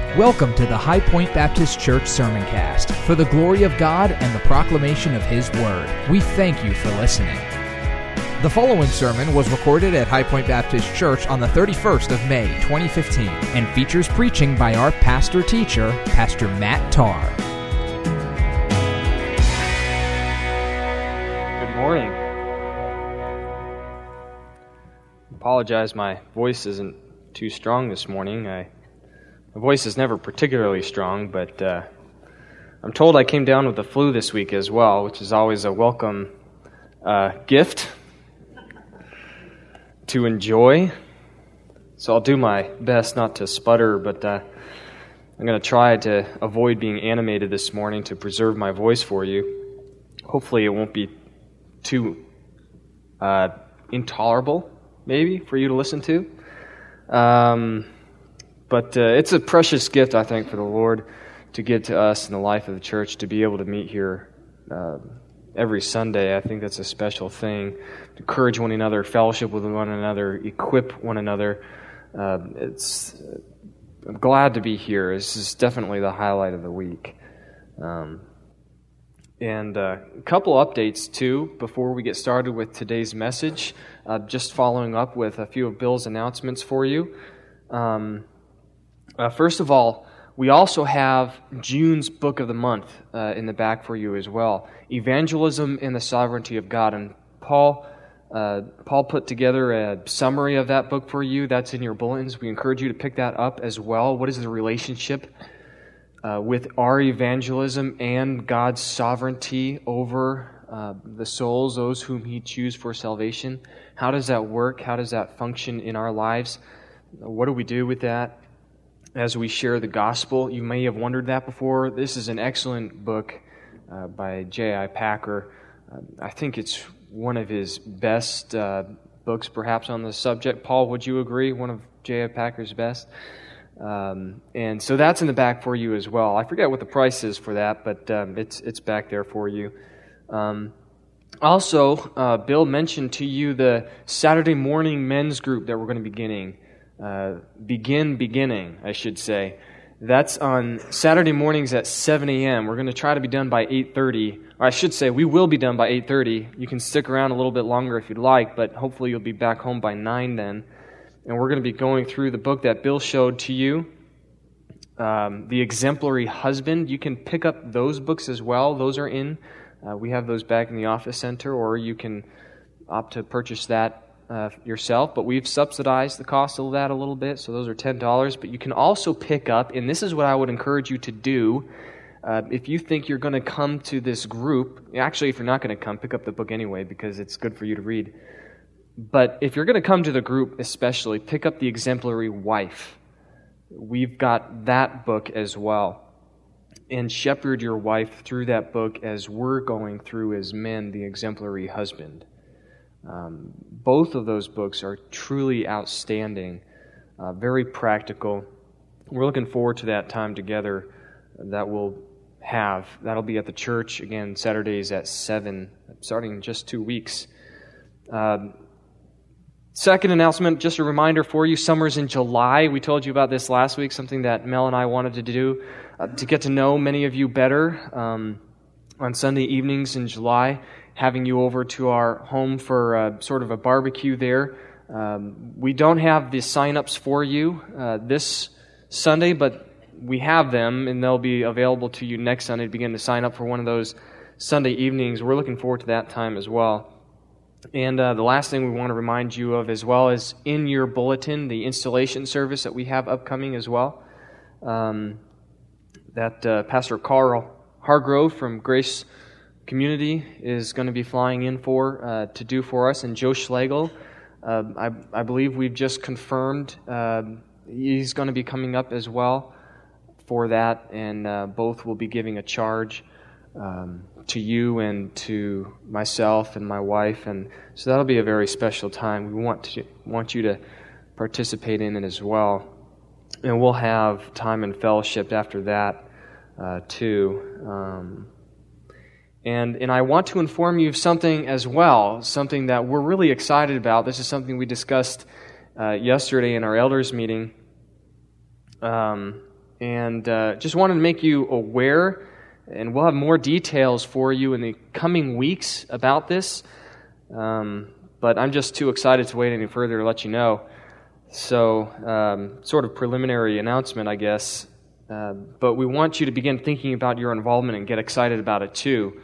Welcome to the High Point Baptist Church Sermoncast for the glory of God and the proclamation of His Word. We thank you for listening. The following sermon was recorded at High Point Baptist Church on the 31st of May, 2015, and features preaching by our pastor-teacher, Pastor Matt Tarr. Good morning. I apologize, my voice isn't too strong this morning. My voice is never particularly strong, but I'm told I came down with the flu this week as well, which is always a welcome gift to enjoy. So I'll do my best not to sputter, but I'm going to try to avoid being animated this morning to preserve my voice for you. Hopefully it won't be too intolerable, maybe, for you to listen to. But it's a precious gift, I think, for the Lord to give to us in the life of the church to be able to meet here every Sunday. I think that's a special thing. To encourage one another, fellowship with one another, equip one another. I'm glad to be here. This is definitely the highlight of the week. And a couple updates, too, before we get started with today's message. Just following up with a few of Bill's announcements for you. First of all, we also have June's Book of the Month in the back for you as well. Evangelism and the Sovereignty of God. And Paul put together a summary of that book for you. That's in your bulletins. We encourage you to pick that up as well. What is the relationship with our evangelism and God's sovereignty over the souls, those whom He chooses for salvation? How does that work? How does that function in our lives? What do we do with that as we share the gospel? You may have wondered that before. This is an excellent book by J.I. Packer. I think it's one of his best books, perhaps, on the subject. Paul, would you agree? One of J.I. Packer's best? And so that's in the back for you as well. I forget what the price is for that, but it's back there for you. Also, Bill mentioned to you the Saturday morning men's group that we're going to be beginning, I should say. That's on Saturday mornings at 7 a.m. We're going to try to be done by 8:30. Or I should say, we will be done by 8:30. You can stick around a little bit longer if you'd like, but hopefully you'll be back home by 9 then. And we're going to be going through the book that Bill showed to you, The Exemplary Husband. You can pick up those books as well. Those are in. We have those back in the office center, or you can opt to purchase that yourself, but we've subsidized the cost of that a little bit, so those are $10. But you can also pick up, and this is what I would encourage you to do, if you think you're going to come to this group. Actually, if you're not going to come, pick up the book anyway, because it's good for you to read. But if you're going to come to the group especially, pick up The Exemplary Wife. We've got that book as well. And shepherd your wife through that book as we're going through as men, The Exemplary Husband. Both of those books are truly outstanding, very practical. We're looking forward to that time together that we'll have. That'll be at the church, again, Saturdays at 7, starting in just 2 weeks. Second announcement, just a reminder for you, summer's in July. We told you about this last week, something that Mel and I wanted to do, to get to know many of you better on Sunday evenings in July. Having you over to our home for sort of a barbecue there. We don't have the sign-ups for you this Sunday, but we have them, and they'll be available to you next Sunday to begin to sign up for one of those Sunday evenings. We're looking forward to that time as well. And the last thing we want to remind you of as well is in your bulletin, the installation service that we have upcoming as well, that Pastor Carl Hargrove from Grace Community is going to be flying in to do for us, and Joe Schlegel, I believe we've just confirmed he's going to be coming up as well for that, and both will be giving a charge to you and to myself and my wife, and so that'll be a very special time. We want you to participate in it as well, and we'll have time and fellowship after that too. And I want to inform you of something as well, something that we're really excited about. This is something we discussed yesterday in our elders meeting. And just wanted to make you aware, and we'll have more details for you in the coming weeks about this. But I'm just too excited to wait any further to let you know. So, sort of preliminary announcement, I guess. But we want you to begin thinking about your involvement and get excited about it too.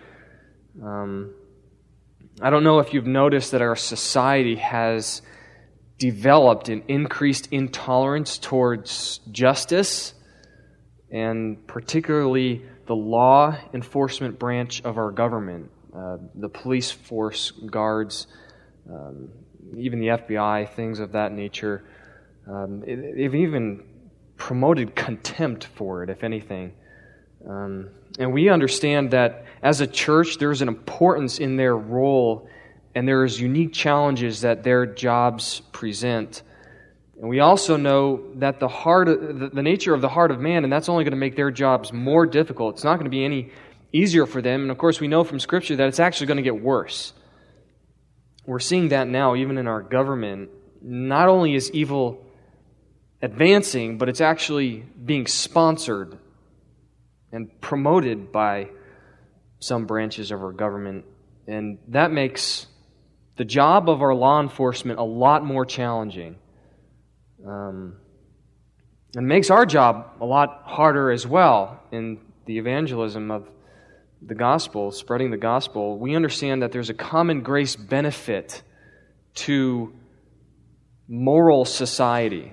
I don't know if you've noticed that our society has developed an increased intolerance towards justice, and particularly the law enforcement branch of our government, the police force, guards, even the FBI, things of that nature. They've even promoted contempt for it, if anything. And we understand that as a church, there's an importance in their role, and there's unique challenges that their jobs present. And we also know that the nature of the heart of man, and that's only going to make their jobs more difficult. It's not going to be any easier for them. And of course, we know from Scripture that it's actually going to get worse. We're seeing that now, even in our government. Not only is evil advancing, but it's actually being sponsored and promoted by some branches of our government. And that makes the job of our law enforcement a lot more challenging. And makes our job a lot harder as well in the evangelism of the gospel, spreading the gospel. We understand that there's a common grace benefit to moral society.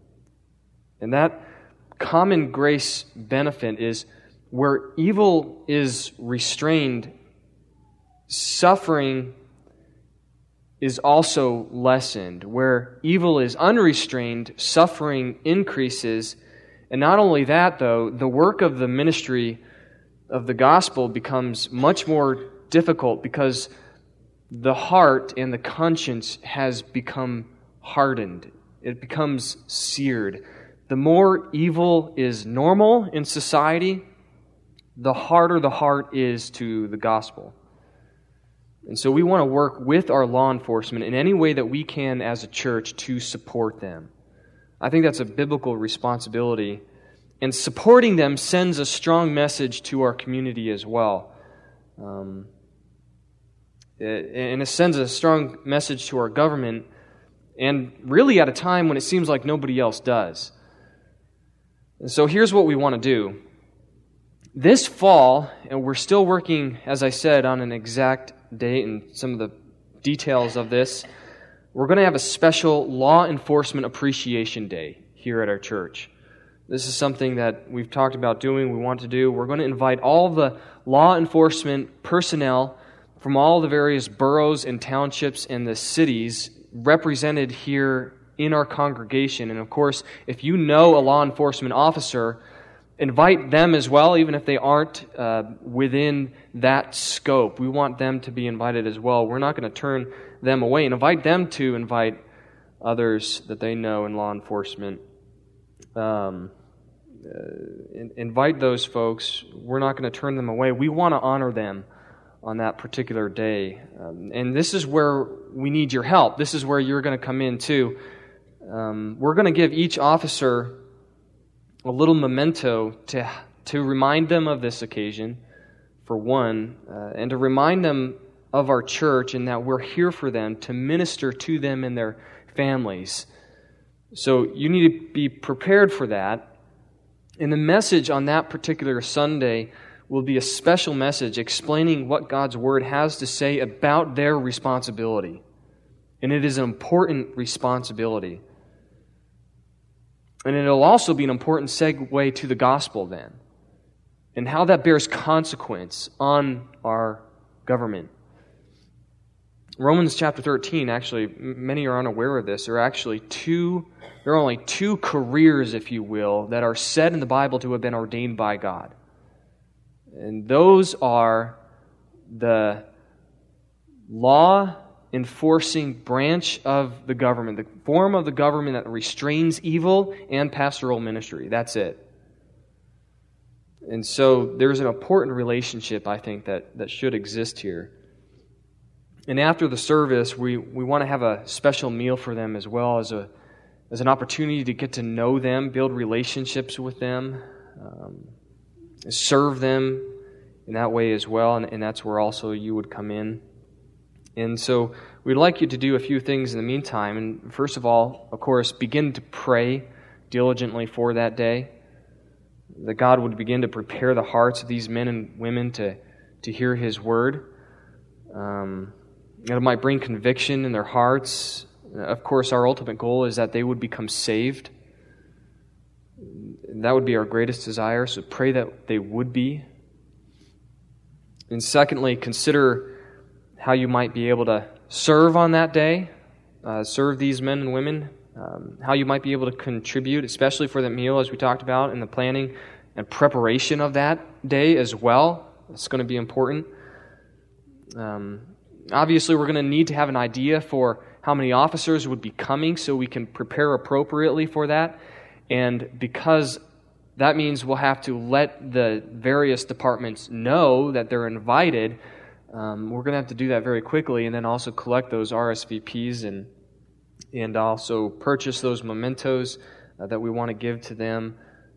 And that common grace benefit is where evil is restrained, suffering is also lessened. Where evil is unrestrained, suffering increases. And not only that, though, the work of the ministry of the gospel becomes much more difficult because the heart and the conscience has become hardened. It becomes seared. The more evil is normal in society, the harder the heart is to the gospel. And so we want to work with our law enforcement in any way that we can as a church to support them. I think that's a biblical responsibility. And supporting them sends a strong message to our community as well. And it sends a strong message to our government, and really at a time when it seems like nobody else does. And so here's what we want to do. This fall, and we're still working, as I said, on an exact date and some of the details of this, we're going to have a special Law Enforcement Appreciation Day here at our church. This is something that we've talked about doing, we want to do. We're going to invite all the law enforcement personnel from all the various boroughs and townships and the cities represented here in our congregation. And of course, if you know a law enforcement officer, invite them as well, even if they aren't within that scope. We want them to be invited as well. We're not going to turn them away, and invite them to invite others that they know in law enforcement. Invite those folks. We're not going to turn them away. We want to honor them on that particular day. And this is where we need your help. This is where you're going to come in too. We're going to give each officer a little memento to remind them of this occasion, for one, and to remind them of our church and that we're here for them, to minister to them and their families. So you need to be prepared for that. And the message on that particular Sunday will be a special message explaining what God's Word has to say about their responsibility. And it is an important responsibility. And it'll also be an important segue to the gospel then, and how that bears consequence on our government. Romans chapter 13, actually, many are unaware of this. There are only two careers, if you will, that are said in the Bible to have been ordained by God. And those are the law enforcing branch of the government, the form of the government that restrains evil, and pastoral ministry. That's it. And so there's an important relationship, I think, that should exist here. And after the service, we want to have a special meal for them as well as as an opportunity to get to know them, build relationships with them, serve them in that way as well, and that's where also you would come in. And so we'd like you to do a few things in the meantime. And first of all, of course, begin to pray diligently for that day, that God would begin to prepare the hearts of these men and women to hear His Word. That it might bring conviction in their hearts. Of course, our ultimate goal is that they would become saved. That would be our greatest desire, so pray that they would be. And secondly, consider how you might be able to serve on that day, serve these men and women, how you might be able to contribute, especially for the meal, as we talked about, in the planning and preparation of that day as well. It's going to be important. Obviously, we're going to need to have an idea for how many officers would be coming so we can prepare appropriately for that. And because that means we'll have to let the various departments know that they're invited, we're going to have to do that very quickly, and then also collect those RSVPs and also purchase those mementos that we want to give to them,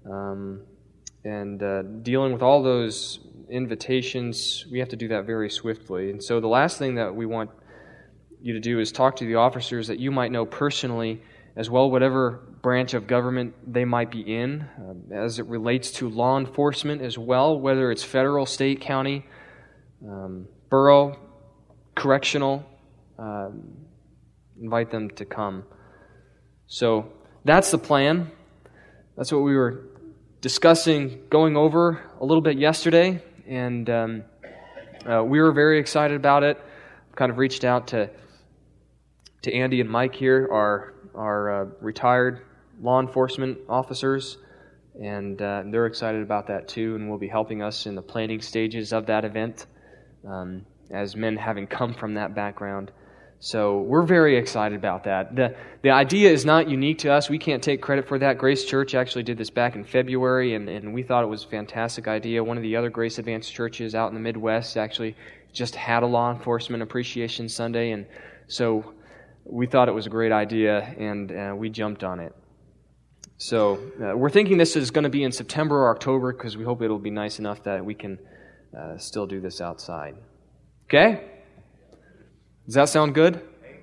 and dealing with all those invitations, we have to do that very swiftly. And so the last thing that we want you to do is talk to the officers that you might know personally as well, whatever branch of government they might be in, as it relates to law enforcement as well, whether it's federal, state, county, borough, correctional. Invite them to come. So that's the plan. That's what we were discussing, going over a little bit yesterday, and we were very excited about it. Kind of reached out to Andy and Mike here, our retired law enforcement officers, and they're excited about that too, and will be helping us in the planning stages of that event, as men having come from that background. So we're very excited about that. The idea is not unique to us. We can't take credit for that. Grace Church actually did this back in February, and we thought it was a fantastic idea. One of the other Grace Advanced churches out in the Midwest actually just had a Law Enforcement Appreciation Sunday, and so we thought it was a great idea, and we jumped on it. So we're thinking this is going to be in September or October, because we hope it'll be nice enough that we can still do this outside. Okay? Does that sound good?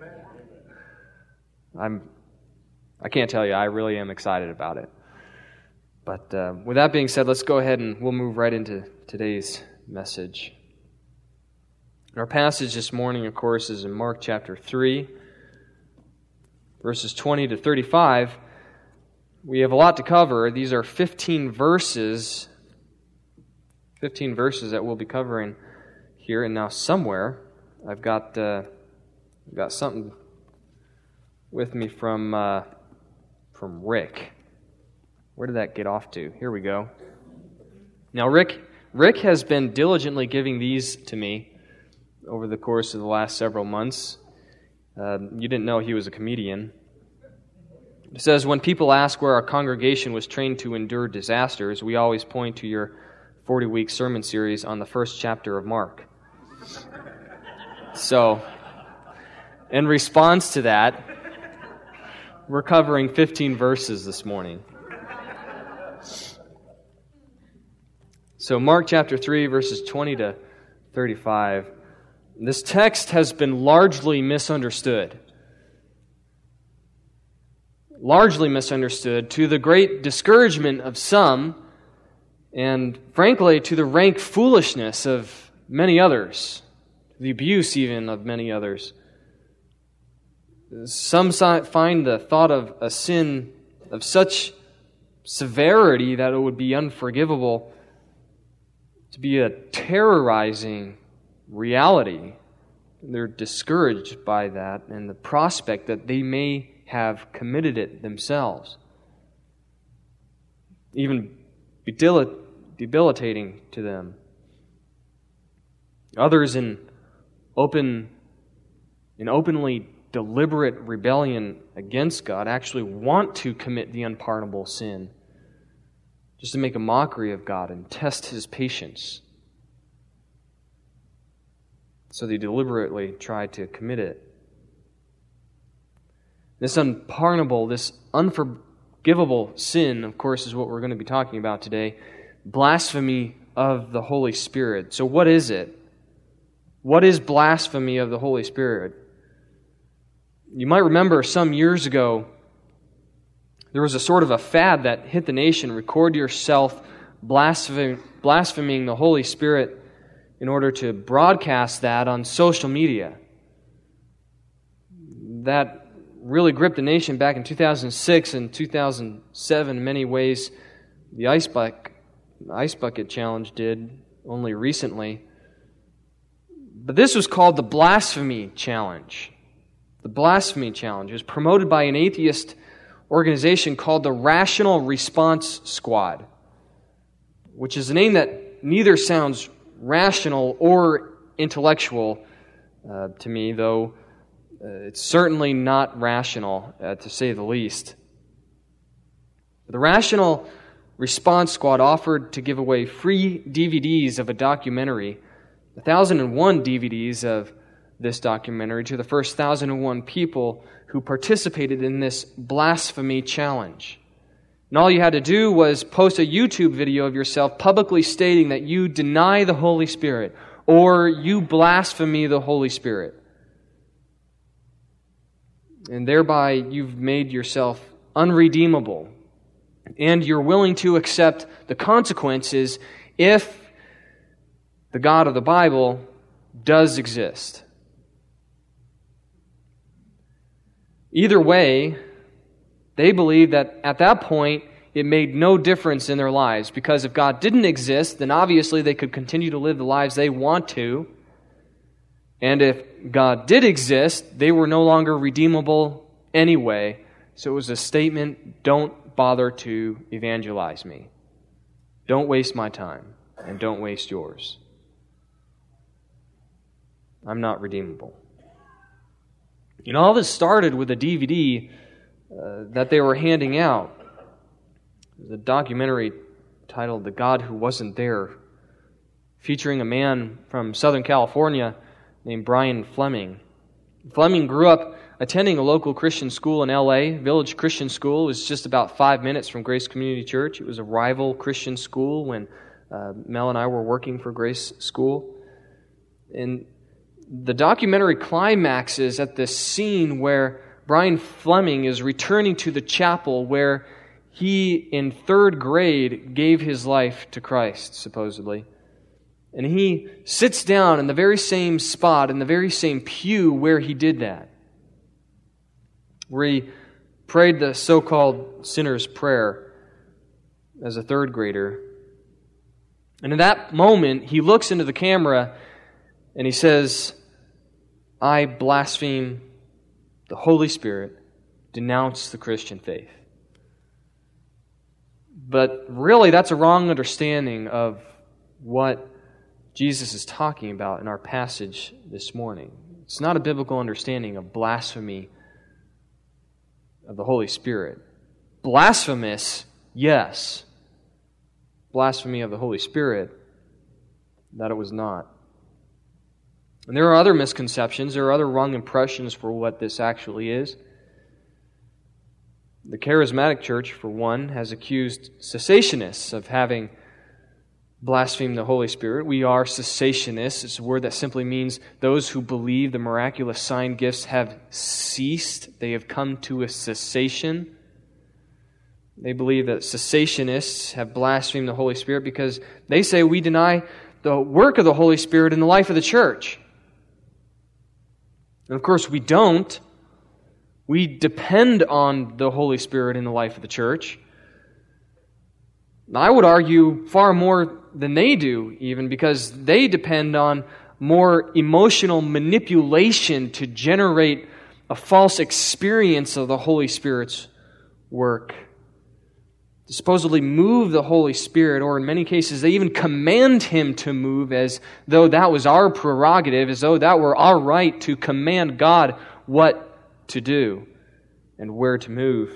I can't tell you, I really am excited about it. But with that being said, let's go ahead and we'll move right into today's message. Our passage this morning, of course, is in Mark chapter 3, verses 20 to 35. We have a lot to cover. These are 15 verses that we'll be covering here. And now somewhere I've got something with me from Rick. Where did that get off to? Here we go. Now Rick has been diligently giving these to me over the course of the last several months. You didn't know he was a comedian. It says, when people ask where our congregation was trained to endure disasters, we always point to your 40-week sermon series on the first chapter of Mark. So, in response to that, we're covering 15 verses this morning. So, Mark chapter 3, verses 20 to 35. This text has been largely misunderstood. Largely misunderstood, to the great discouragement of some, and frankly, to the rank foolishness of many others. The abuse even of many others. Some find the thought of a sin of such severity that it would be unforgivable to be a terrorizing reality. They're discouraged by that and the prospect that they may have committed it themselves. Even debilitating to them. Others in openly deliberate rebellion against God actually want to commit the unpardonable sin just to make a mockery of God and test His patience. So they deliberately try to commit it. This unpardonable, this unforgivable sin, of course, is what we're going to be talking about today. Blasphemy of the Holy Spirit. So what is it? What is blasphemy of the Holy Spirit? You might remember some years ago, there was a sort of a fad that hit the nation. Record yourself blaspheming the Holy Spirit in order to broadcast that on social media. That really gripped the nation back in 2006 and 2007 in many ways. The Ice Bucket Challenge did only recently. But this was called the Blasphemy Challenge. The Blasphemy Challenge. It was promoted by an atheist organization called the Rational Response Squad, which is a name that neither sounds rational or intellectual to me, though it's certainly not rational, to say the least. The Rational Response Squad offered to give away free DVDs of a documentary, 1,001 DVDs of this documentary, to the first 1,001 people who participated in this blasphemy challenge. And all you had to do was post a YouTube video of yourself publicly stating that you deny the Holy Spirit or you blaspheme the Holy Spirit. And thereby you've made yourself unredeemable. And you're willing to accept the consequences if the God of the Bible does exist. Either way, they believe that at that point it made no difference in their lives, because if God didn't exist, then obviously they could continue to live the lives they want to. And if God did exist, they were no longer redeemable anyway. So it was a statement, don't bother to evangelize me. Don't waste my time, and don't waste yours. I'm not redeemable. You know, all this started with a DVD that they were handing out. It was a documentary titled The God Who Wasn't There, featuring a man from Southern California named Brian Fleming. Fleming grew up attending a local Christian school in L.A., Village Christian School. It was just about 5 minutes from Grace Community Church. It was a rival Christian school when Mel and I were working for Grace School. And the documentary climaxes at this scene where Brian Fleming is returning to the chapel where he, in 3rd grade, gave his life to Christ, supposedly. And he sits down in the very same spot, in the very same pew where he did that, where he prayed the so-called sinner's prayer as a 3rd grader. And in that moment, he looks into the camera and he says, I blaspheme the Holy Spirit, denounce the Christian faith. But really, that's a wrong understanding of what Jesus is talking about in our passage this morning. It's not a biblical understanding of blasphemy of the Holy Spirit. Blasphemous, yes. Blasphemy of the Holy Spirit, that it was not. And there are other misconceptions, there are other wrong impressions for what this actually is. The Charismatic Church, for one, has accused cessationists of having blasphemed the Holy Spirit. We are cessationists. It's a word that simply means those who believe the miraculous sign gifts have ceased. They have come to a cessation. They believe that cessationists have blasphemed the Holy Spirit because they say we deny the work of the Holy Spirit in the life of the church. And of course we don't. We depend on the Holy Spirit in the life of the church. I would argue far more than they do, even, because they depend on more emotional manipulation to generate a false experience of the Holy Spirit's work. To supposedly move the Holy Spirit, or in many cases they even command Him to move as though that was our prerogative, as though that were our right to command God what to do and where to move.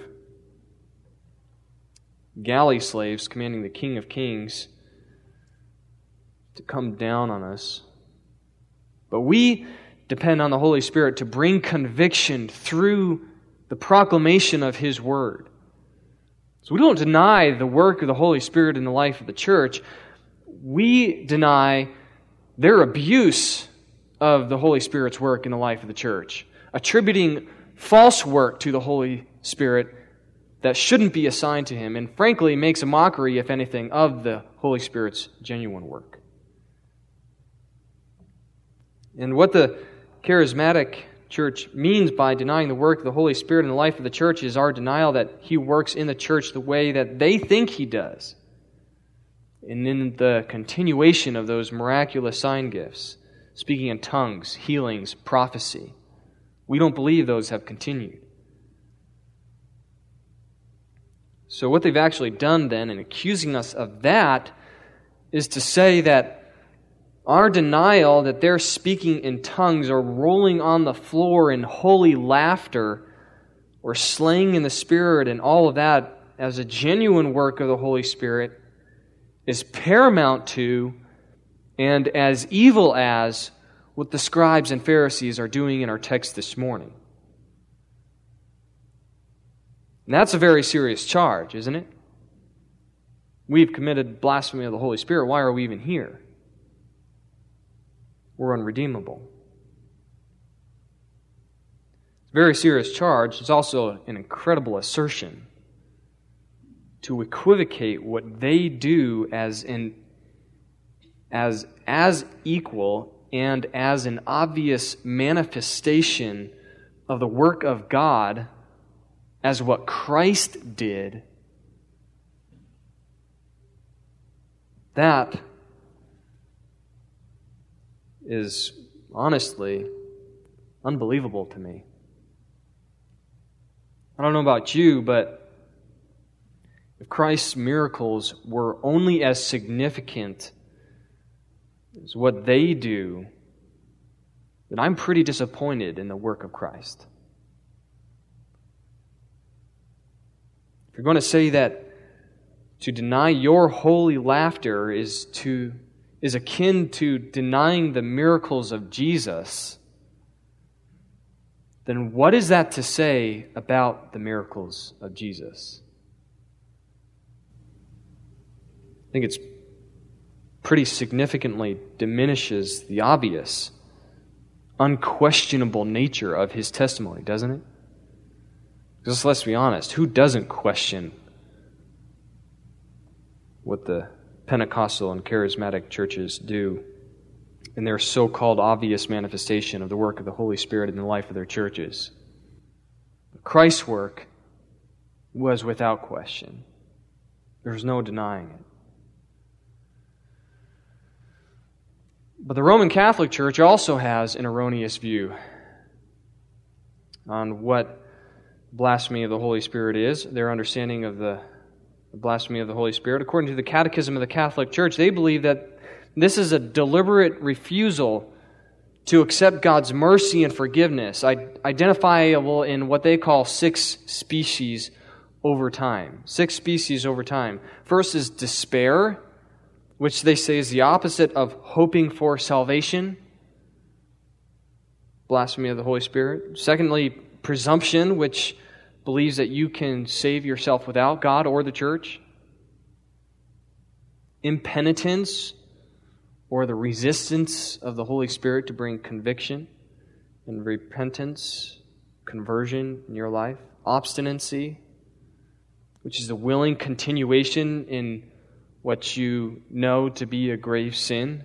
Galley slaves commanding the King of Kings to come down on us. But we depend on the Holy Spirit to bring conviction through the proclamation of His Word. So we don't deny the work of the Holy Spirit in the life of the church. We deny their abuse of the Holy Spirit's work in the life of the church, attributing false work to the Holy Spirit that shouldn't be assigned to Him, and frankly makes a mockery, if anything, of the Holy Spirit's genuine work. And what the charismatic church means by denying the work of the Holy Spirit in the life of the church is our denial that He works in the church the way that they think He does, and in the continuation of those miraculous sign gifts, speaking in tongues, healings, prophecy. We don't believe those have continued. So what they've actually done then in accusing us of that is to say that our denial that they're speaking in tongues or rolling on the floor in holy laughter or slaying in the Spirit and all of that as a genuine work of the Holy Spirit is paramount to and as evil as what the scribes and Pharisees are doing in our text this morning. And that's a very serious charge, isn't it? We've committed blasphemy of the Holy Spirit. Why are we even here? We're unredeemable. It's a very serious charge. It's also an incredible assertion to equivocate what they do as equal and as an obvious manifestation of the work of God as what Christ did. That is honestly unbelievable to me. I don't know about you, but if Christ's miracles were only as significant as what they do, then I'm pretty disappointed in the work of Christ. If you're going to say that to deny your holy laughter is akin to denying the miracles of Jesus, then what is that to say about the miracles of Jesus? I think it's pretty significantly diminishes the obvious, unquestionable nature of His testimony, doesn't it? Because let's be honest, who doesn't question what the Pentecostal and charismatic churches do in their so-called obvious manifestation of the work of the Holy Spirit in the life of their churches? Christ's work was without question. There's no denying it. But the Roman Catholic Church also has an erroneous view on what blasphemy of the Holy Spirit is. Their understanding of the blasphemy of the Holy Spirit, according to the Catechism of the Catholic Church, they believe that this is a deliberate refusal to accept God's mercy and forgiveness, identifiable in what they call 6 species over time. 6 species over time. First is despair, which they say is the opposite of hoping for salvation. Blasphemy of the Holy Spirit. Secondly, presumption, which believes that you can save yourself without God or the church. Impenitence, or the resistance of the Holy Spirit to bring conviction and repentance, conversion in your life. Obstinacy, which is the willing continuation in what you know to be a grave sin.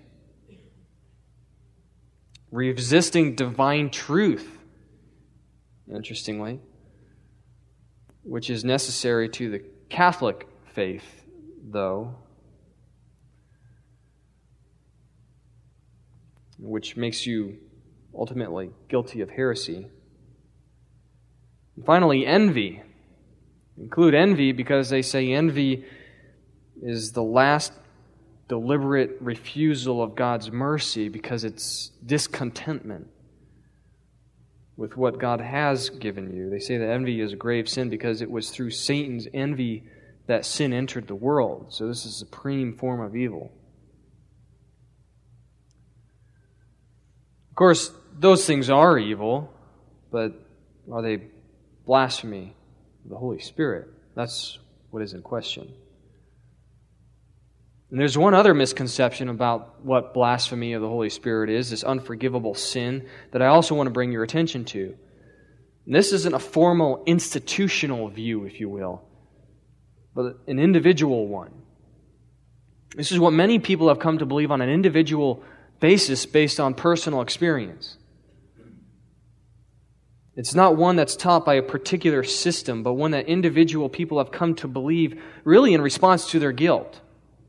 Resisting divine truth, interestingly, which is necessary to the Catholic faith, though, which makes you ultimately guilty of heresy. And finally, envy. Include envy because they say envy is the last deliberate refusal of God's mercy because it's discontentment with what God has given you. They say that envy is a grave sin because it was through Satan's envy that sin entered the world. So this is a supreme form of evil. Of course, those things are evil, but are they blasphemy of the Holy Spirit. That's what is in question. And there's one other misconception about what blasphemy of the Holy Spirit is, this unforgivable sin, that I also want to bring your attention to. And this isn't a formal institutional view, if you will, but an individual one. This is what many people have come to believe on an individual basis based on personal experience. It's not one that's taught by a particular system, but one that individual people have come to believe really in response to their guilt.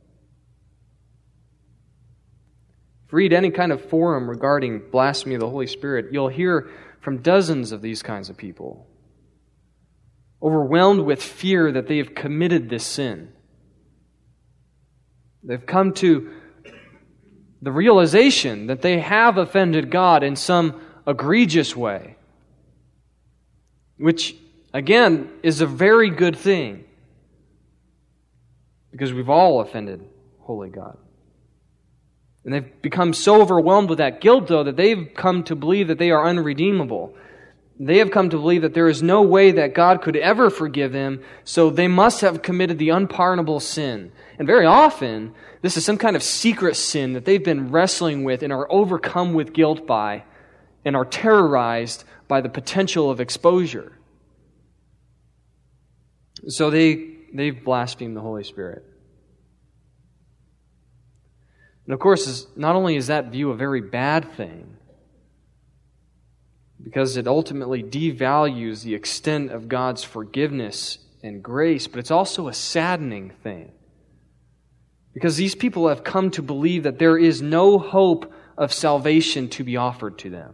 If you read any kind of forum regarding blasphemy of the Holy Spirit, you'll hear from dozens of these kinds of people, overwhelmed with fear that they have committed this sin. They've come to the realization that they have offended God in some egregious way, which, again, is a very good thing, because we've all offended holy God. And they've become so overwhelmed with that guilt, though, that they've come to believe that they are unredeemable. They have come to believe that there is no way that God could ever forgive them, so they must have committed the unpardonable sin. And very often, this is some kind of secret sin that they've been wrestling with and are overcome with guilt by, and are terrorized by the potential of exposure. So they've blasphemed the Holy Spirit. And of course, not only is that view a very bad thing, because it ultimately devalues the extent of God's forgiveness and grace, but it's also a saddening thing. Because these people have come to believe that there is no hope of salvation to be offered to them.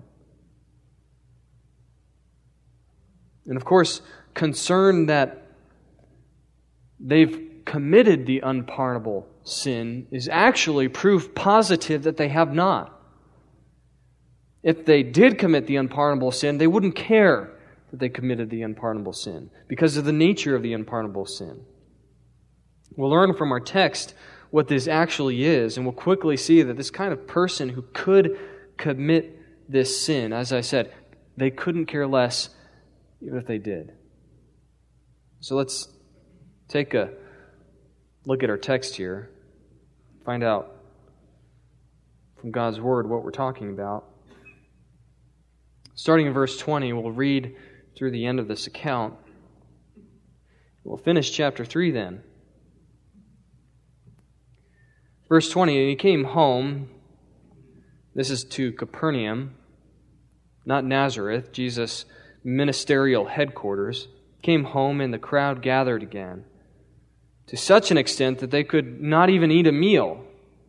And of course, concern that they've committed the unpardonable sin is actually proof positive that they have not. If they did commit the unpardonable sin, they wouldn't care that they committed the unpardonable sin because of the nature of the unpardonable sin. We'll learn from our text what this actually is, and we'll quickly see that this kind of person who could commit this sin, as I said, they couldn't care less even if they did. So let's take a look at our text here, find out from God's Word what we're talking about. Starting in verse 20, we'll read through the end of this account. We'll finish chapter 3 then. Verse 20, and he came home. This is to Capernaum, not Nazareth, Jesus' ministerial headquarters. Came home, and the crowd gathered again, to such an extent that they could not even eat a meal.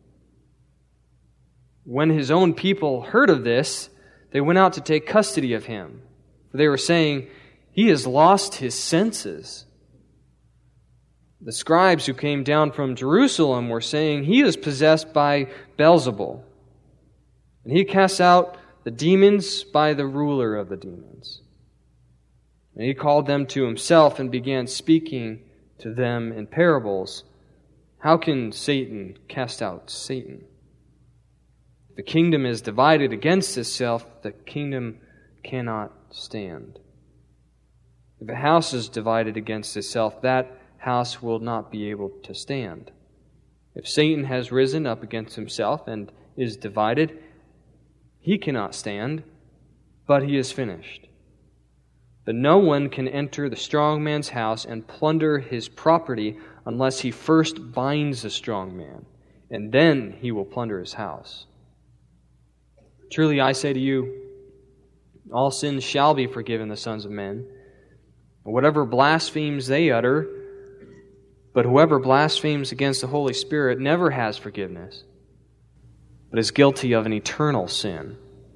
When his own people heard of this, they went out to take custody of him. For they were saying, "He has lost his senses." The scribes who came down from Jerusalem were saying, "He is possessed by Beelzebul, and he casts out the demons by the ruler of the demons." And he called them to himself and began speaking to them in parables. How can Satan cast out Satan? If the kingdom is divided against itself, the kingdom cannot stand. If a house is divided against itself, that house will not be able to stand. If Satan has risen up against himself and is divided, he cannot stand, but he is finished. But no one can enter the strong man's house and plunder his property unless he first binds the strong man, and then he will plunder his house. Truly I say to you, all sins shall be forgiven the sons of men, and whatever blasphemies they utter, but whoever blasphemes against the Holy Spirit never has forgiveness, but is guilty of an eternal sin,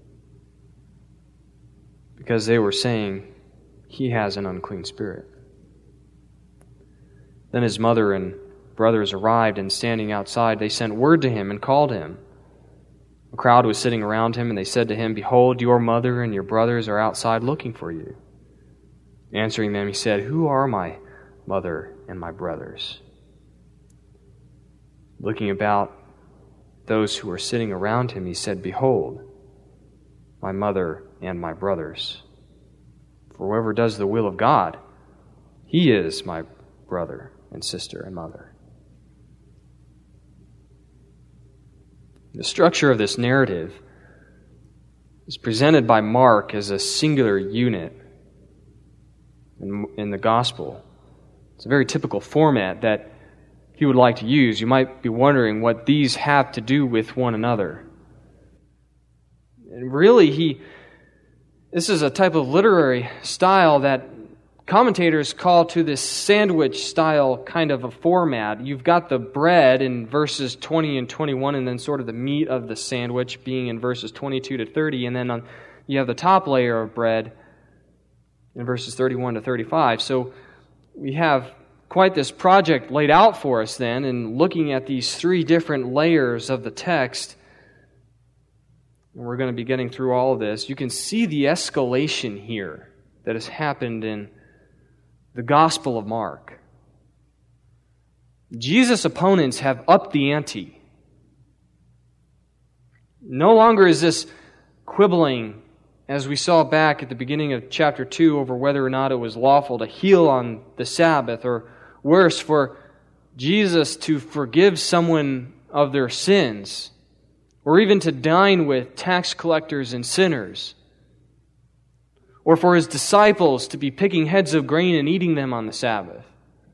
because they were saying, "He has an unclean spirit." Then his mother and brothers arrived, and standing outside, they sent word to him and called him. A crowd was sitting around him, and they said to him, "Behold, your mother and your brothers are outside looking for you." Answering them, he said, "Who are my mother and my brothers?" Looking about those who were sitting around him, he said, "Behold, my mother and my brothers. For whoever does the will of God, he is my brother and sister and mother. The structure of this narrative is presented by Mark as a singular unit in the gospel. It's a very typical format that he would like to use. You might be wondering what these have to do with one another. And really, this is a type of literary style that commentators call to this sandwich style kind of a format. You've got the bread in verses 20 and 21, and then sort of the meat of the sandwich being in verses 22 to 30, and then you have the top layer of bread in verses 31 to 35. So we have quite this project laid out for us then, in looking at these three different layers of the text. And we're going to be getting through all of this. You can see the escalation here that has happened in the Gospel of Mark. Jesus' opponents have upped the ante. No longer is this quibbling, as we saw back at the beginning of chapter 2, over whether or not it was lawful to heal on the Sabbath, or worse, for Jesus to forgive someone of their sins, or even to dine with tax collectors and sinners, or for his disciples to be picking heads of grain and eating them on the Sabbath.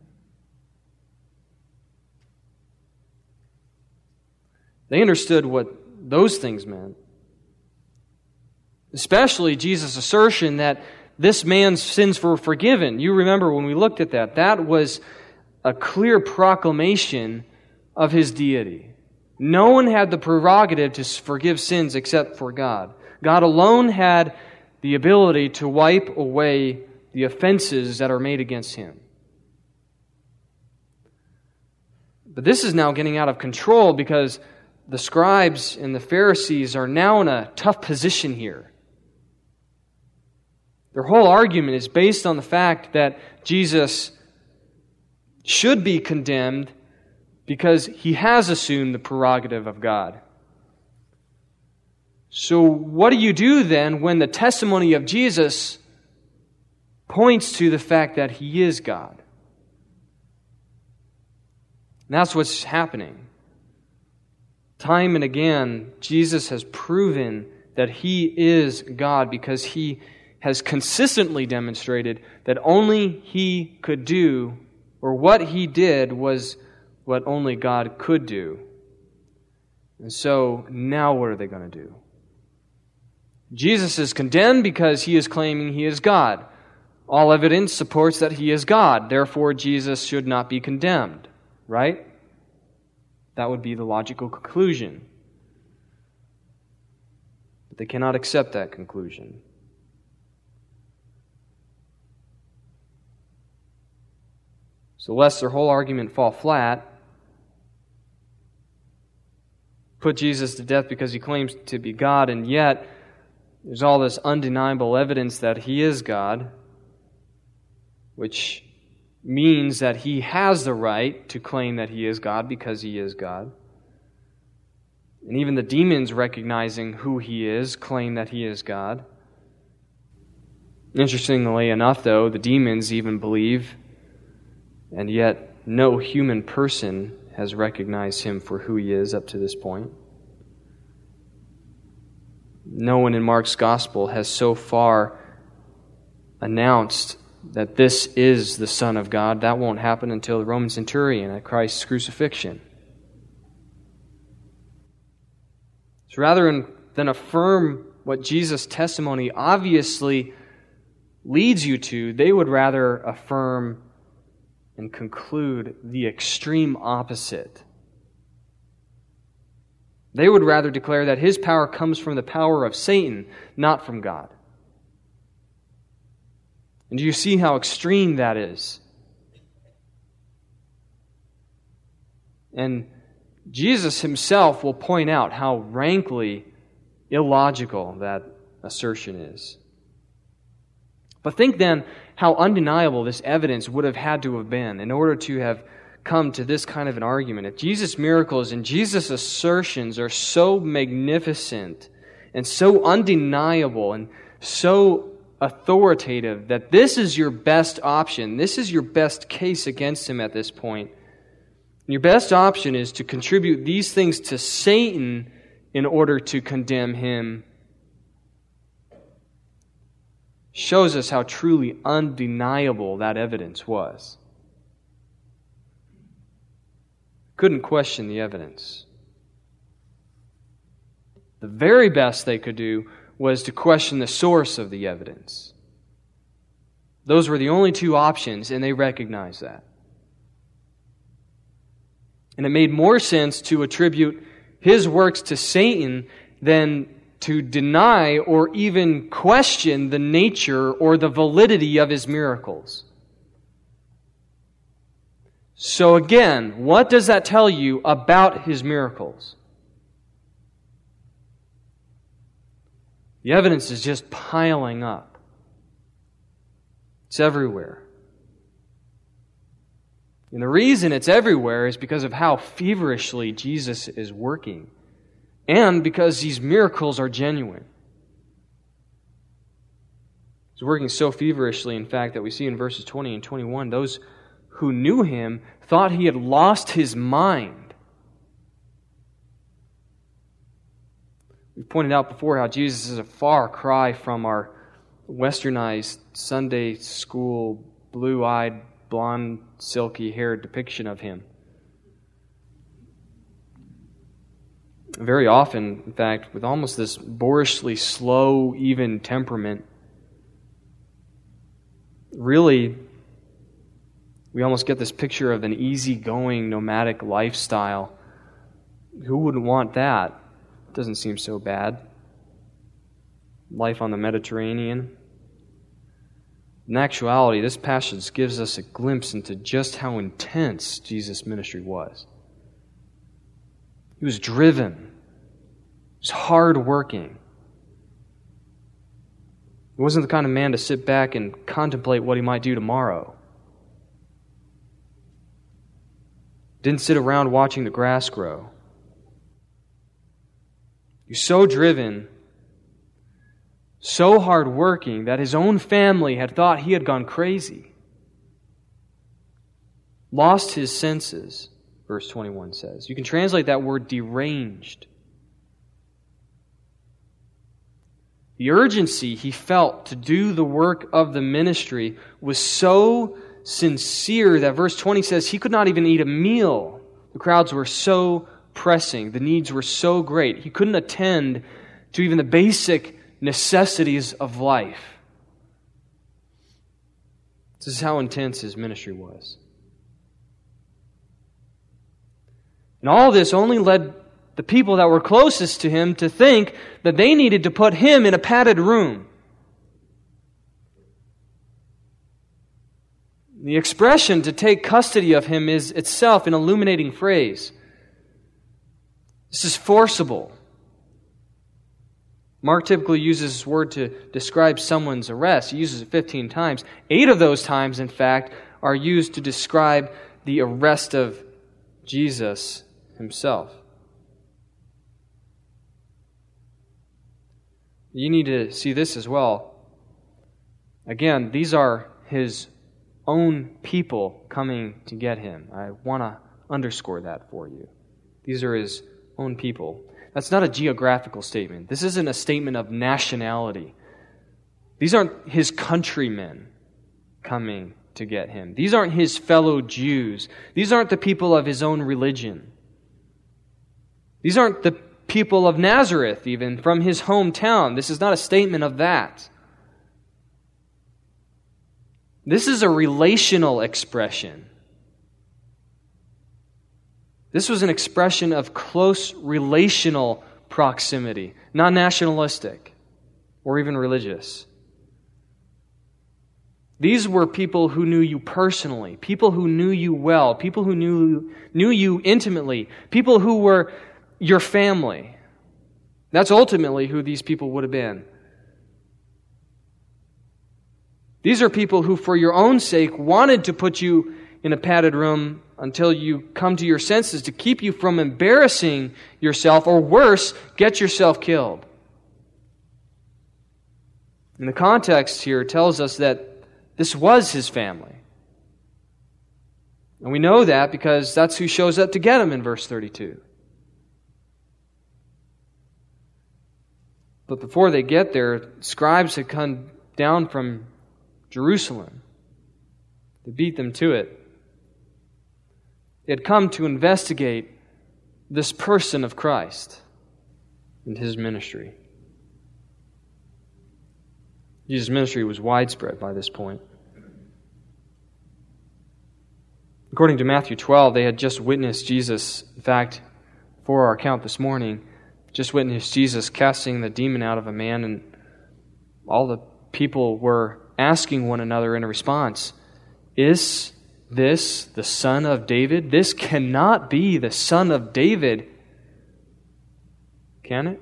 They understood what those things meant. Especially Jesus' assertion that this man's sins were forgiven. You remember when we looked at that, that was a clear proclamation of his deity. No one had the prerogative to forgive sins except for God. God alone had the ability to wipe away the offenses that are made against him. But this is now getting out of control because the scribes and the Pharisees are now in a tough position here. Their whole argument is based on the fact that Jesus should be condemned because he has assumed the prerogative of God. So what do you do then when the testimony of Jesus points to the fact that he is God? And that's what's happening. Time and again, Jesus has proven that he is God because he has consistently demonstrated that only he could do, or what he did was what only God could do. And so now what are they going to do? Jesus is condemned because he is claiming he is God. All evidence supports that he is God. Therefore, Jesus should not be condemned. Right? That would be the logical conclusion. But they cannot accept that conclusion. So lest their whole argument fall flat, put Jesus to death because he claims to be God, and yet there's all this undeniable evidence that he is God, which means that he has the right to claim that he is God because he is God. And even the demons, recognizing who he is, claim that he is God. Interestingly enough, though, the demons even believe, and yet no human person has recognized him for who he is up to this point. No one in Mark's gospel has so far announced that this is the Son of God. That won't happen until the Roman centurion at Christ's crucifixion. So rather than affirm what Jesus' testimony obviously leads you to, they would rather affirm and conclude the extreme opposite. They would rather declare that his power comes from the power of Satan, not from God. And do you see how extreme that is? And Jesus himself will point out how rankly illogical that assertion is. But think then how undeniable this evidence would have had to have been in order to have come to this kind of an argument. If Jesus' miracles and Jesus' assertions are so magnificent and so undeniable and so authoritative, that this is your best option. This is your best case against him at this point. Your best option is to contribute these things to Satan in order to condemn him. Shows us how truly undeniable that evidence was. Couldn't question the evidence. The very best they could do was to question the source of the evidence. Those were the only two options, and they recognized that. And it made more sense to attribute his works to Satan than to deny or even question the nature or the validity of his miracles. So again, what does that tell you about his miracles? The evidence is just piling up. It's everywhere. And the reason it's everywhere is because of how feverishly Jesus is working, and because these miracles are genuine. He's working so feverishly, in fact, that we see in verses 20 and 21, those who knew him thought he had lost his mind. We pointed out before how Jesus is a far cry from our westernized Sunday school, blue-eyed, blonde, silky-haired depiction of him. Very often, in fact, with almost this boorishly slow, even temperament, really, we almost get this picture of an easygoing, nomadic lifestyle. Who wouldn't want that? It doesn't seem so bad. Life on the Mediterranean. In actuality, this passage gives us a glimpse into just how intense Jesus' ministry was. He was driven. He was hard-working. He wasn't the kind of man to sit back and contemplate what he might do tomorrow. Didn't sit around watching the grass grow. He was so driven, so hard-working, that his own family had thought he had gone crazy. Lost his senses, verse 21 says. You can translate that word deranged. The urgency he felt to do the work of the ministry was so sincere that verse 20 says he could not even eat a meal. The crowds were so pressing. The needs were so great. He couldn't attend to even the basic necessities of life. This is how intense his ministry was. And all this only led the people that were closest to him to think that they needed to put him in a padded room. The expression to take custody of him is itself an illuminating phrase. This is forcible. Mark typically uses this word to describe someone's arrest. He uses it 15 times. 8 of those times, in fact, are used to describe the arrest of Jesus himself. You need to see this as well. Again, these are his own people coming to get him. I want to underscore that for you. These are his own people. That's not a geographical statement. This isn't a statement of nationality. These aren't his countrymen coming to get him. These aren't his fellow Jews. These aren't the people of his own religion. These aren't the people of Nazareth, even from his hometown. This is not a statement of that. This is a relational expression. This was an expression of close relational proximity, not nationalistic or even religious. These were people who knew you personally, people who knew you well, people who knew you intimately, people who were your family. That's ultimately who these people would have been. These are people who, for your own sake, wanted to put you in a padded room until you come to your senses to keep you from embarrassing yourself, or worse, get yourself killed. And the context here tells us that this was his family. And we know that because that's who shows up to get him in verse 32. But before they get there, scribes had come down from Jerusalem. They beat them to it. They had come to investigate this person of Christ and his ministry. Jesus' ministry was widespread by this point. According to Matthew 12, they had just witnessed Jesus. In fact, for our account this morning, just witnessed Jesus casting the demon out of a man, and all the people were asking one another in a response, "Is this the Son of David? This cannot be the Son of David, can it?"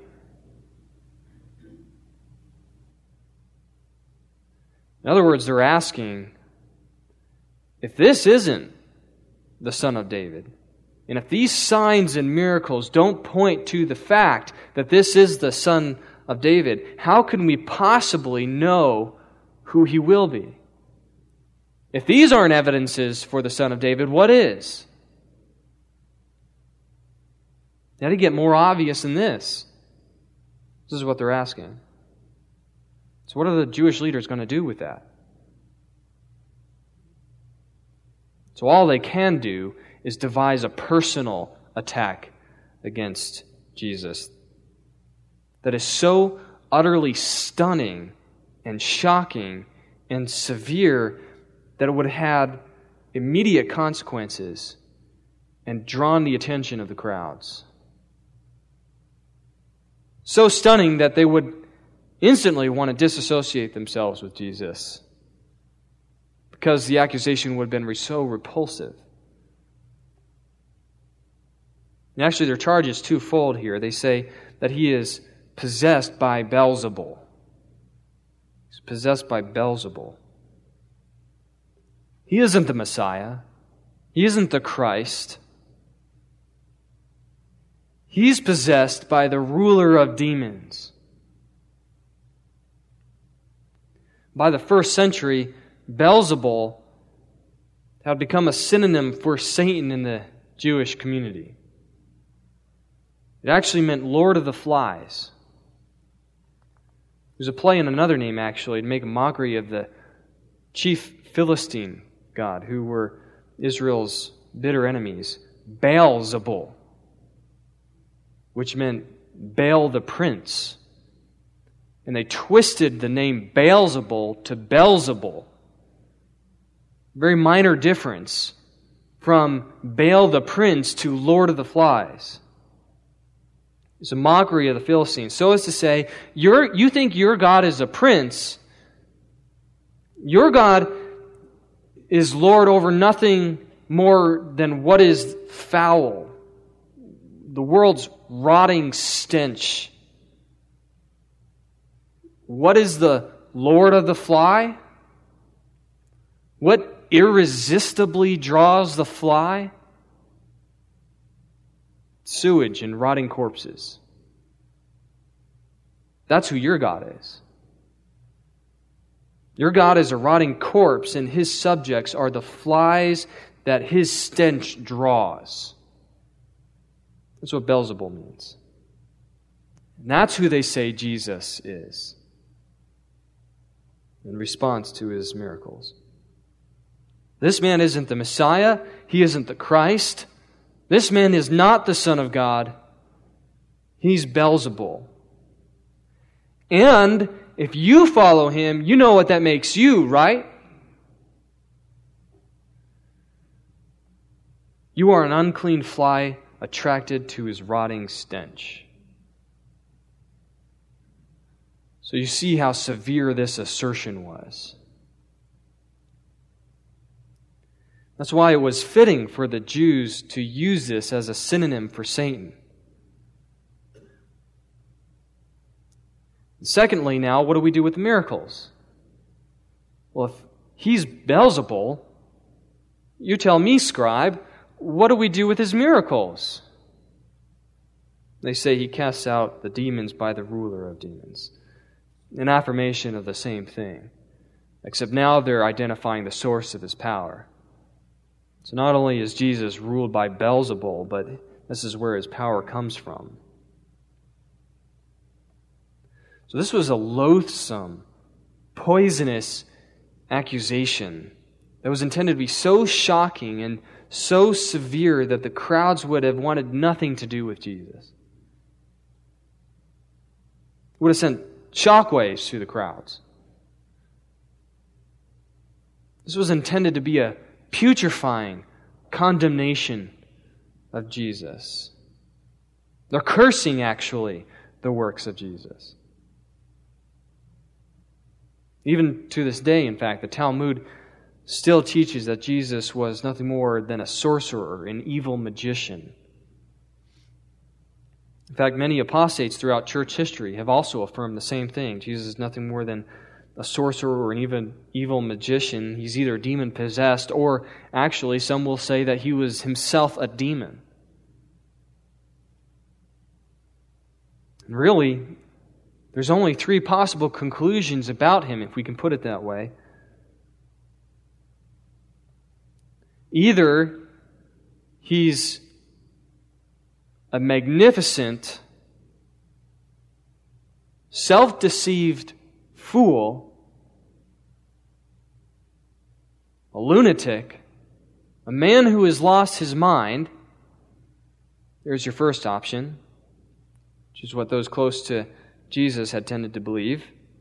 In other words, they're asking, if this isn't the Son of David, and if these signs and miracles don't point to the fact that this is the Son of David, how can we possibly know who he will be? If these aren't evidences for the Son of David, what is? How to get more obvious than this? This is what they're asking. So what are the Jewish leaders going to do with that? So all they can do is devise a personal attack against Jesus that is so utterly stunning and shocking and severe that it would have had immediate consequences and drawn the attention of the crowds. So stunning that they would instantly want to disassociate themselves with Jesus because the accusation would have been so repulsive. And actually, their charge is twofold here. They say that he is possessed by Beelzebul. He's possessed by Beelzebul. He isn't the Messiah. He isn't the Christ. He's possessed by the ruler of demons. By the first century, Beelzebul had become a synonym for Satan in the Jewish community. It actually meant Lord of the Flies. There's a play in another name, actually, to make a mockery of the chief Philistine god, who were Israel's bitter enemies, Baal-zebul, which meant Baal the prince. And they twisted the name Baal-zebul to Beelzebul. Very minor difference from Baal the prince to Lord of the Flies. It's a mockery of the Philistines. So as to say, you think your God is a prince. Your God is Lord over nothing more than what is foul. The world's rotting stench. What is the Lord of the fly? What irresistibly draws the fly? Sewage and rotting corpses. That's who your God is. Your God is a rotting corpse, and his subjects are the flies that his stench draws. That's what Beelzebul means. And that's who they say Jesus is in response to his miracles. This man isn't the Messiah. He isn't the Christ. This man is not the Son of God. He's Beelzebul. And if you follow him, you know what that makes you, right? You are an unclean fly attracted to his rotting stench. So you see how severe this assertion was. That's why it was fitting for the Jews to use this as a synonym for Satan. Secondly, now, what do we do with miracles? Well, if he's Beelzebul, you tell me, scribe, what do we do with his miracles? They say he casts out the demons by the ruler of demons. an affirmation of the same thing, except now they're identifying the source of his power. So not only is Jesus ruled by Beelzebul, but this is where his power comes from. So this was a loathsome, poisonous accusation that was intended to be so shocking and so severe that the crowds would have wanted nothing to do with Jesus. It would have sent shockwaves through the crowds. This was intended to be a putrefying condemnation of Jesus. They're cursing, actually, the works of Jesus. Even to this day, in fact, the Talmud still teaches that Jesus was nothing more than a sorcerer, an evil magician. In fact, many apostates throughout church history have also affirmed the same thing. Jesus is nothing more than a sorcerer or an even evil magician. He's either demon-possessed, or actually some will say that he was himself a demon. And really, there's only three possible conclusions about him, if we can put it that way. Either he's a magnificent, self-deceived fool, a lunatic, a man who has lost his mind. There's your first option, which is what those close to Jesus had tended to believe.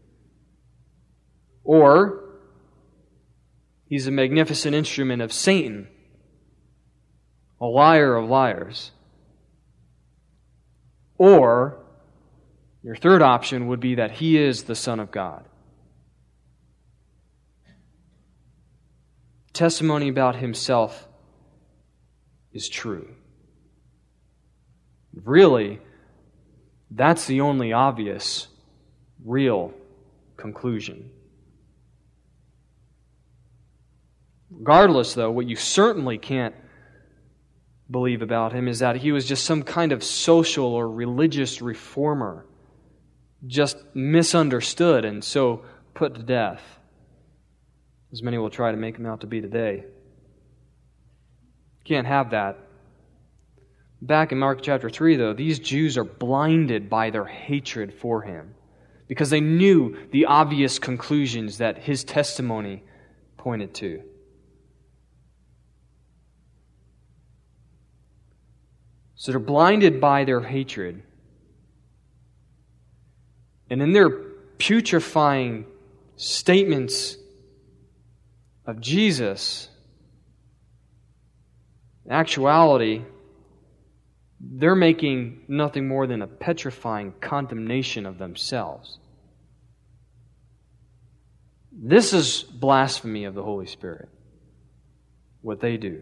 Or he's a magnificent instrument of Satan, a liar of liars. Or your third option would be that he is the Son of God. Testimony about himself is true. Really, that's the only obvious, real conclusion. Regardless, though, what you certainly can't believe about him is that he was just some kind of social or religious reformer, just misunderstood and so put to death, as many will try to make him out to be today. Can't have that. Back in Mark chapter 3, though, these Jews are blinded by their hatred for him because they knew the obvious conclusions that his testimony pointed to. So they're blinded by their hatred. And in their putrefying statements of Jesus, in actuality, they're making nothing more than a petrifying condemnation of themselves. This is blasphemy of the Holy Spirit, what they do.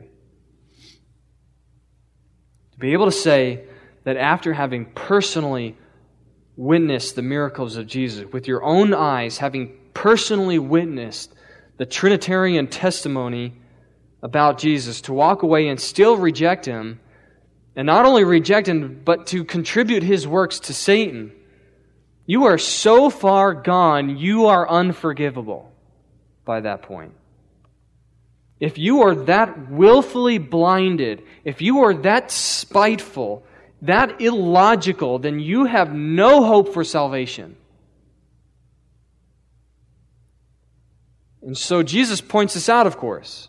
To be able to say that after having personally witnessed the miracles of Jesus, with your own eyes, having personally witnessed the Trinitarian testimony about Jesus, to walk away and still reject Him, and not only reject Him, but to contribute His works to Satan, you are so far gone, you are unforgivable by that point. If you are that willfully blinded, if you are that spiteful, that illogical, then you have no hope for salvation. And so Jesus points this out, of course.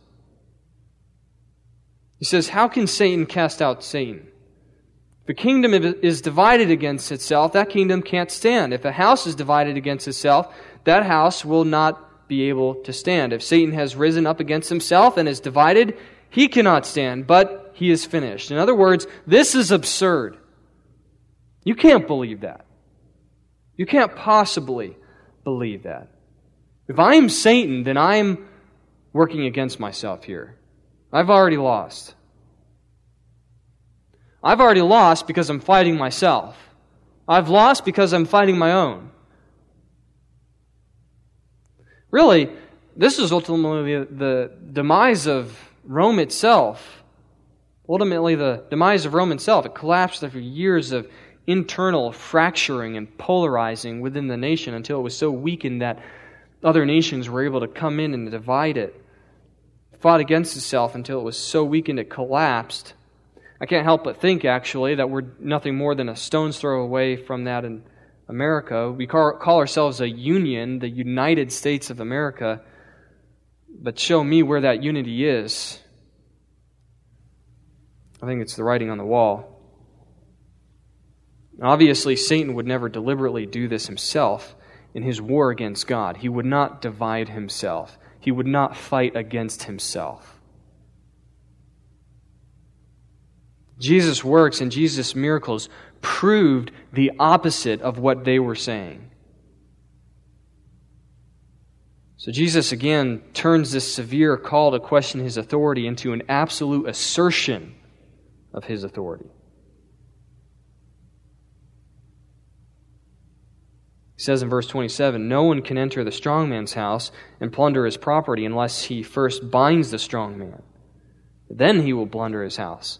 He says, how can Satan cast out Satan? If a kingdom is divided against itself, that kingdom can't stand. If a house is divided against itself, that house will not be able to stand. If Satan has risen up against himself and is divided, he cannot stand, but he is finished. In other words, this is absurd. You can't believe that. You can't possibly believe that. If I am Satan, then I am working against myself here. I've already lost. I've already lost because I'm fighting myself. I've lost because I'm fighting my own. Really, this is ultimately the demise of Rome itself. Ultimately, the demise of Rome itself. It collapsed after years of internal fracturing and polarizing within the nation until it was so weakened that other nations were able to come in and divide it. It fought against itself until it was so weakened it collapsed. I can't help but think, actually, that we're nothing more than a stone's throw away from that in America. We call ourselves a union, the United States of America, but show me where that unity is. I think it's the writing on the wall. Obviously, Satan would never deliberately do this himself in his war against God. He would not divide himself. He would not fight against himself. Jesus' works and Jesus' miracles proved the opposite of what they were saying. So Jesus again turns this severe call to question his authority into an absolute assertion of his authority. He says in verse 27, "No one can enter the strong man's house and plunder his property unless he first binds the strong man. Then he will plunder his house."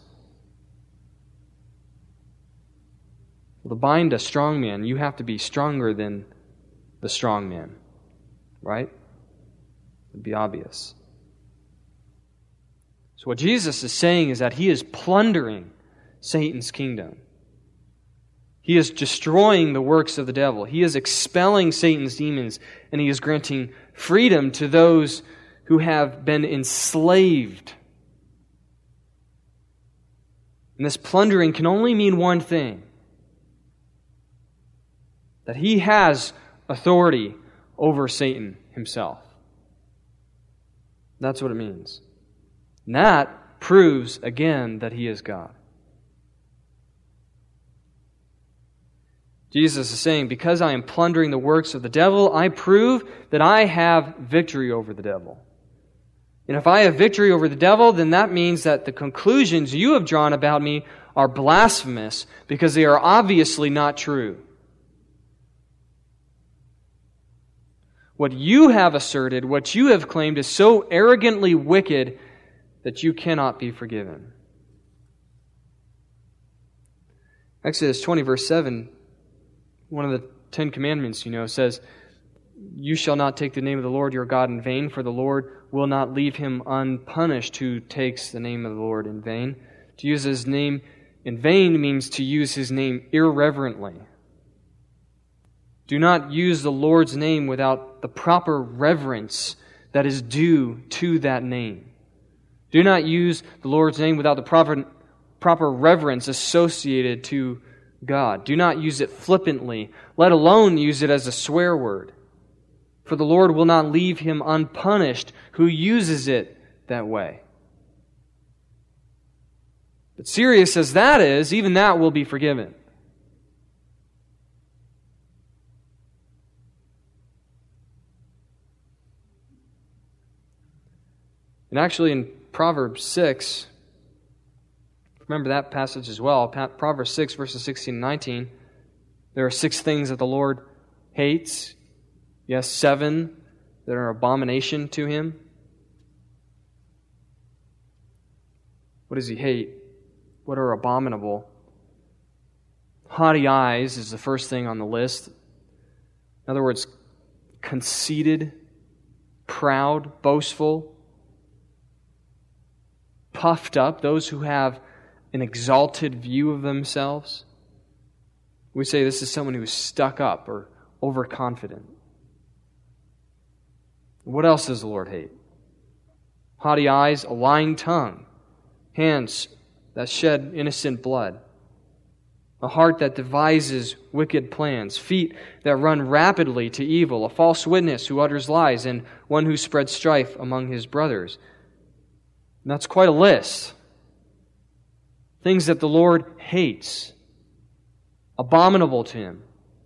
Well, to bind a strong man, you have to be stronger than the strong man, right? It'd be obvious. So what Jesus is saying is that he is plundering Satan's kingdom. He is destroying the works of the devil. He is expelling Satan's demons, and he is granting freedom to those who have been enslaved. And this plundering can only mean one thing: that he has authority over Satan himself. That's what it means. And that proves, again, that he is God. Jesus is saying, because I am plundering the works of the devil, I prove that I have victory over the devil. And if I have victory over the devil, then that means that the conclusions you have drawn about me are blasphemous because they are obviously not true. What you have asserted, what you have claimed, is so arrogantly wicked that you cannot be forgiven. Exodus 20, verse 7, one of the 10 Commandments, says, "You shall not take the name of the Lord your God in vain, for the Lord will not leave him unpunished who takes the name of the Lord in vain." To use his name in vain means to use his name irreverently. Do not use the Lord's name without the proper reverence that is due to that name. Do not use the Lord's name without the proper reverence associated to God. Do not use it flippantly, let alone use it as a swear word. For the Lord will not leave him unpunished who uses it that way. But serious as that is, even that will be forgiven. And actually in Proverbs 6, remember that passage as well, Proverbs 6, verses 16 and 19, there are 6 things that the Lord hates. Yes, 7 that are abomination to him. What does he hate? What are abominable? Haughty eyes is the first thing on the list. In other words, conceited, proud, boastful, puffed up, those who have an exalted view of themselves. We say this is someone who is stuck up or overconfident. What else does the Lord hate? Haughty eyes, a lying tongue, hands that shed innocent blood, a heart that devises wicked plans, feet that run rapidly to evil, a false witness who utters lies, and one who spreads strife among his brothers. And that's quite a list. Things that the Lord hates, abominable to him.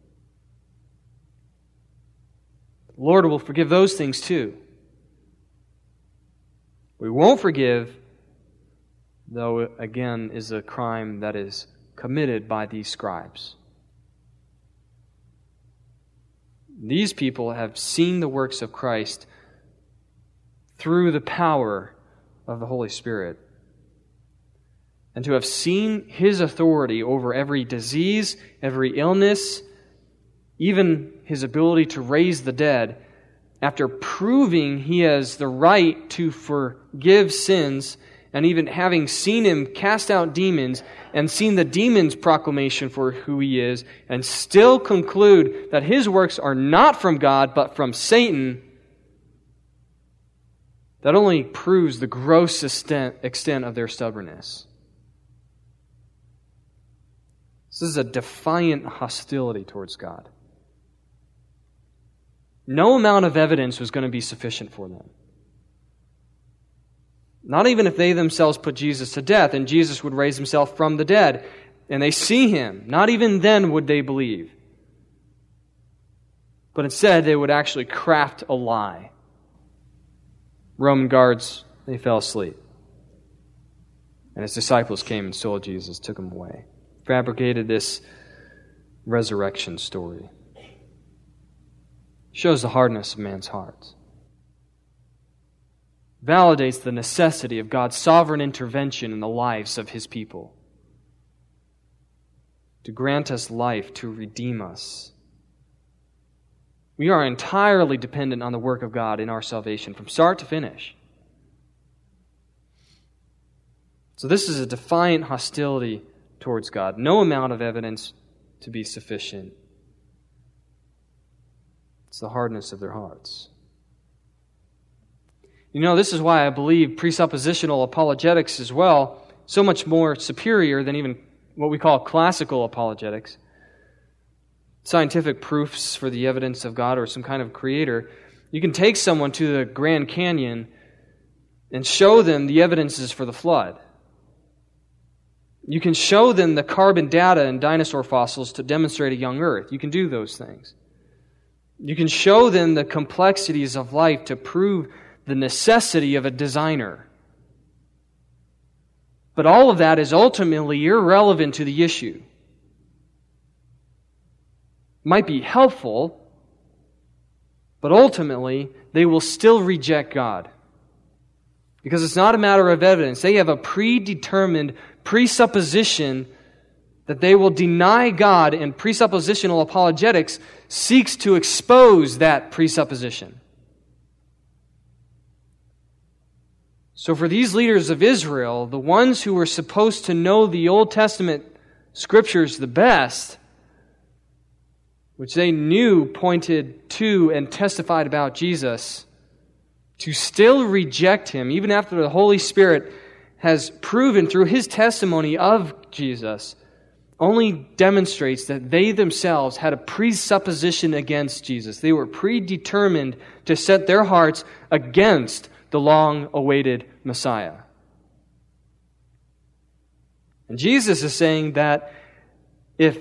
The Lord will forgive those things too. We won't forgive, though, again, is a crime that is committed by these scribes. These people have seen the works of Christ through the power of the Holy Spirit. and to have seen His authority over every disease, every illness, even His ability to raise the dead, after proving He has the right to forgive sins, and even having seen Him cast out demons and seen the demons' proclamation for who He is, and still conclude that His works are not from God but from Satan, that only proves the gross extent of their stubbornness. This is a defiant hostility towards God. No amount of evidence was going to be sufficient for them. Not even if they themselves put Jesus to death and Jesus would raise Himself from the dead and they see Him, not even then would they believe. But instead they would actually craft a lie. Roman guards, they fell asleep. And His disciples came and stole Jesus, took Him away. Fabricated this resurrection story. Shows the hardness of man's heart. Validates the necessity of God's sovereign intervention in the lives of His people. To grant us life, to redeem us. We are entirely dependent on the work of God in our salvation from start to finish. So this is a defiant hostility towards God. No amount of evidence to be sufficient. It's the hardness of their hearts. You know, this is why I believe presuppositional apologetics is so much more superior than even what we call classical apologetics. Scientific proofs for the evidence of God or some kind of creator. You can take someone to the Grand Canyon and show them the evidences for the flood. You can show them the carbon data in dinosaur fossils to demonstrate a young Earth. You can do those things. You can show them the complexities of life to prove the necessity of a designer. But all of that is ultimately irrelevant to the issue. It might be helpful, but ultimately they will still reject God. Because it's not a matter of evidence. They have a predetermined presupposition that they will deny God, and presuppositional apologetics seeks to expose that presupposition. So for these leaders of Israel, the ones who were supposed to know the Old Testament scriptures the best, which they knew pointed to and testified about Jesus, to still reject Him, even after the Holy Spirit has proven through His testimony of Jesus, only demonstrates that they themselves had a presupposition against Jesus. They were predetermined to set their hearts against the long-awaited Messiah. And Jesus is saying that if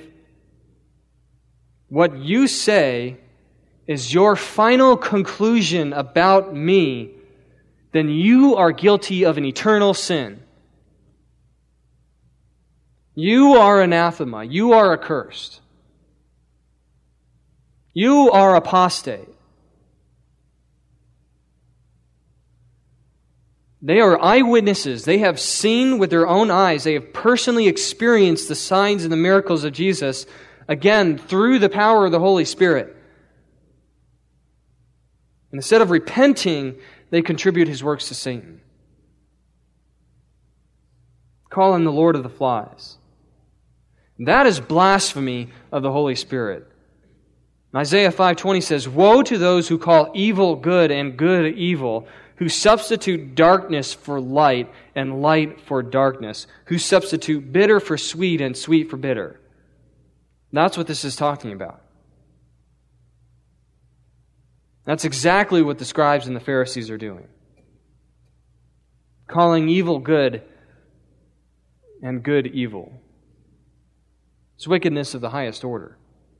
what you say is your final conclusion about me, then you are guilty of an eternal sin. You are anathema. You are accursed. You are apostate. They are eyewitnesses. They have seen with their own eyes. They have personally experienced the signs and the miracles of Jesus, again, through the power of the Holy Spirit. And instead of repenting, they contribute His works to Satan. Call Him the Lord of the Flies. That is blasphemy of the Holy Spirit. Isaiah 5:20 says, "Woe to those who call evil good and good evil, who substitute darkness for light and light for darkness, who substitute bitter for sweet and sweet for bitter." That's what this is talking about. That's exactly what the scribes and the Pharisees are doing. Calling evil good and good evil. It's wickedness of the highest order.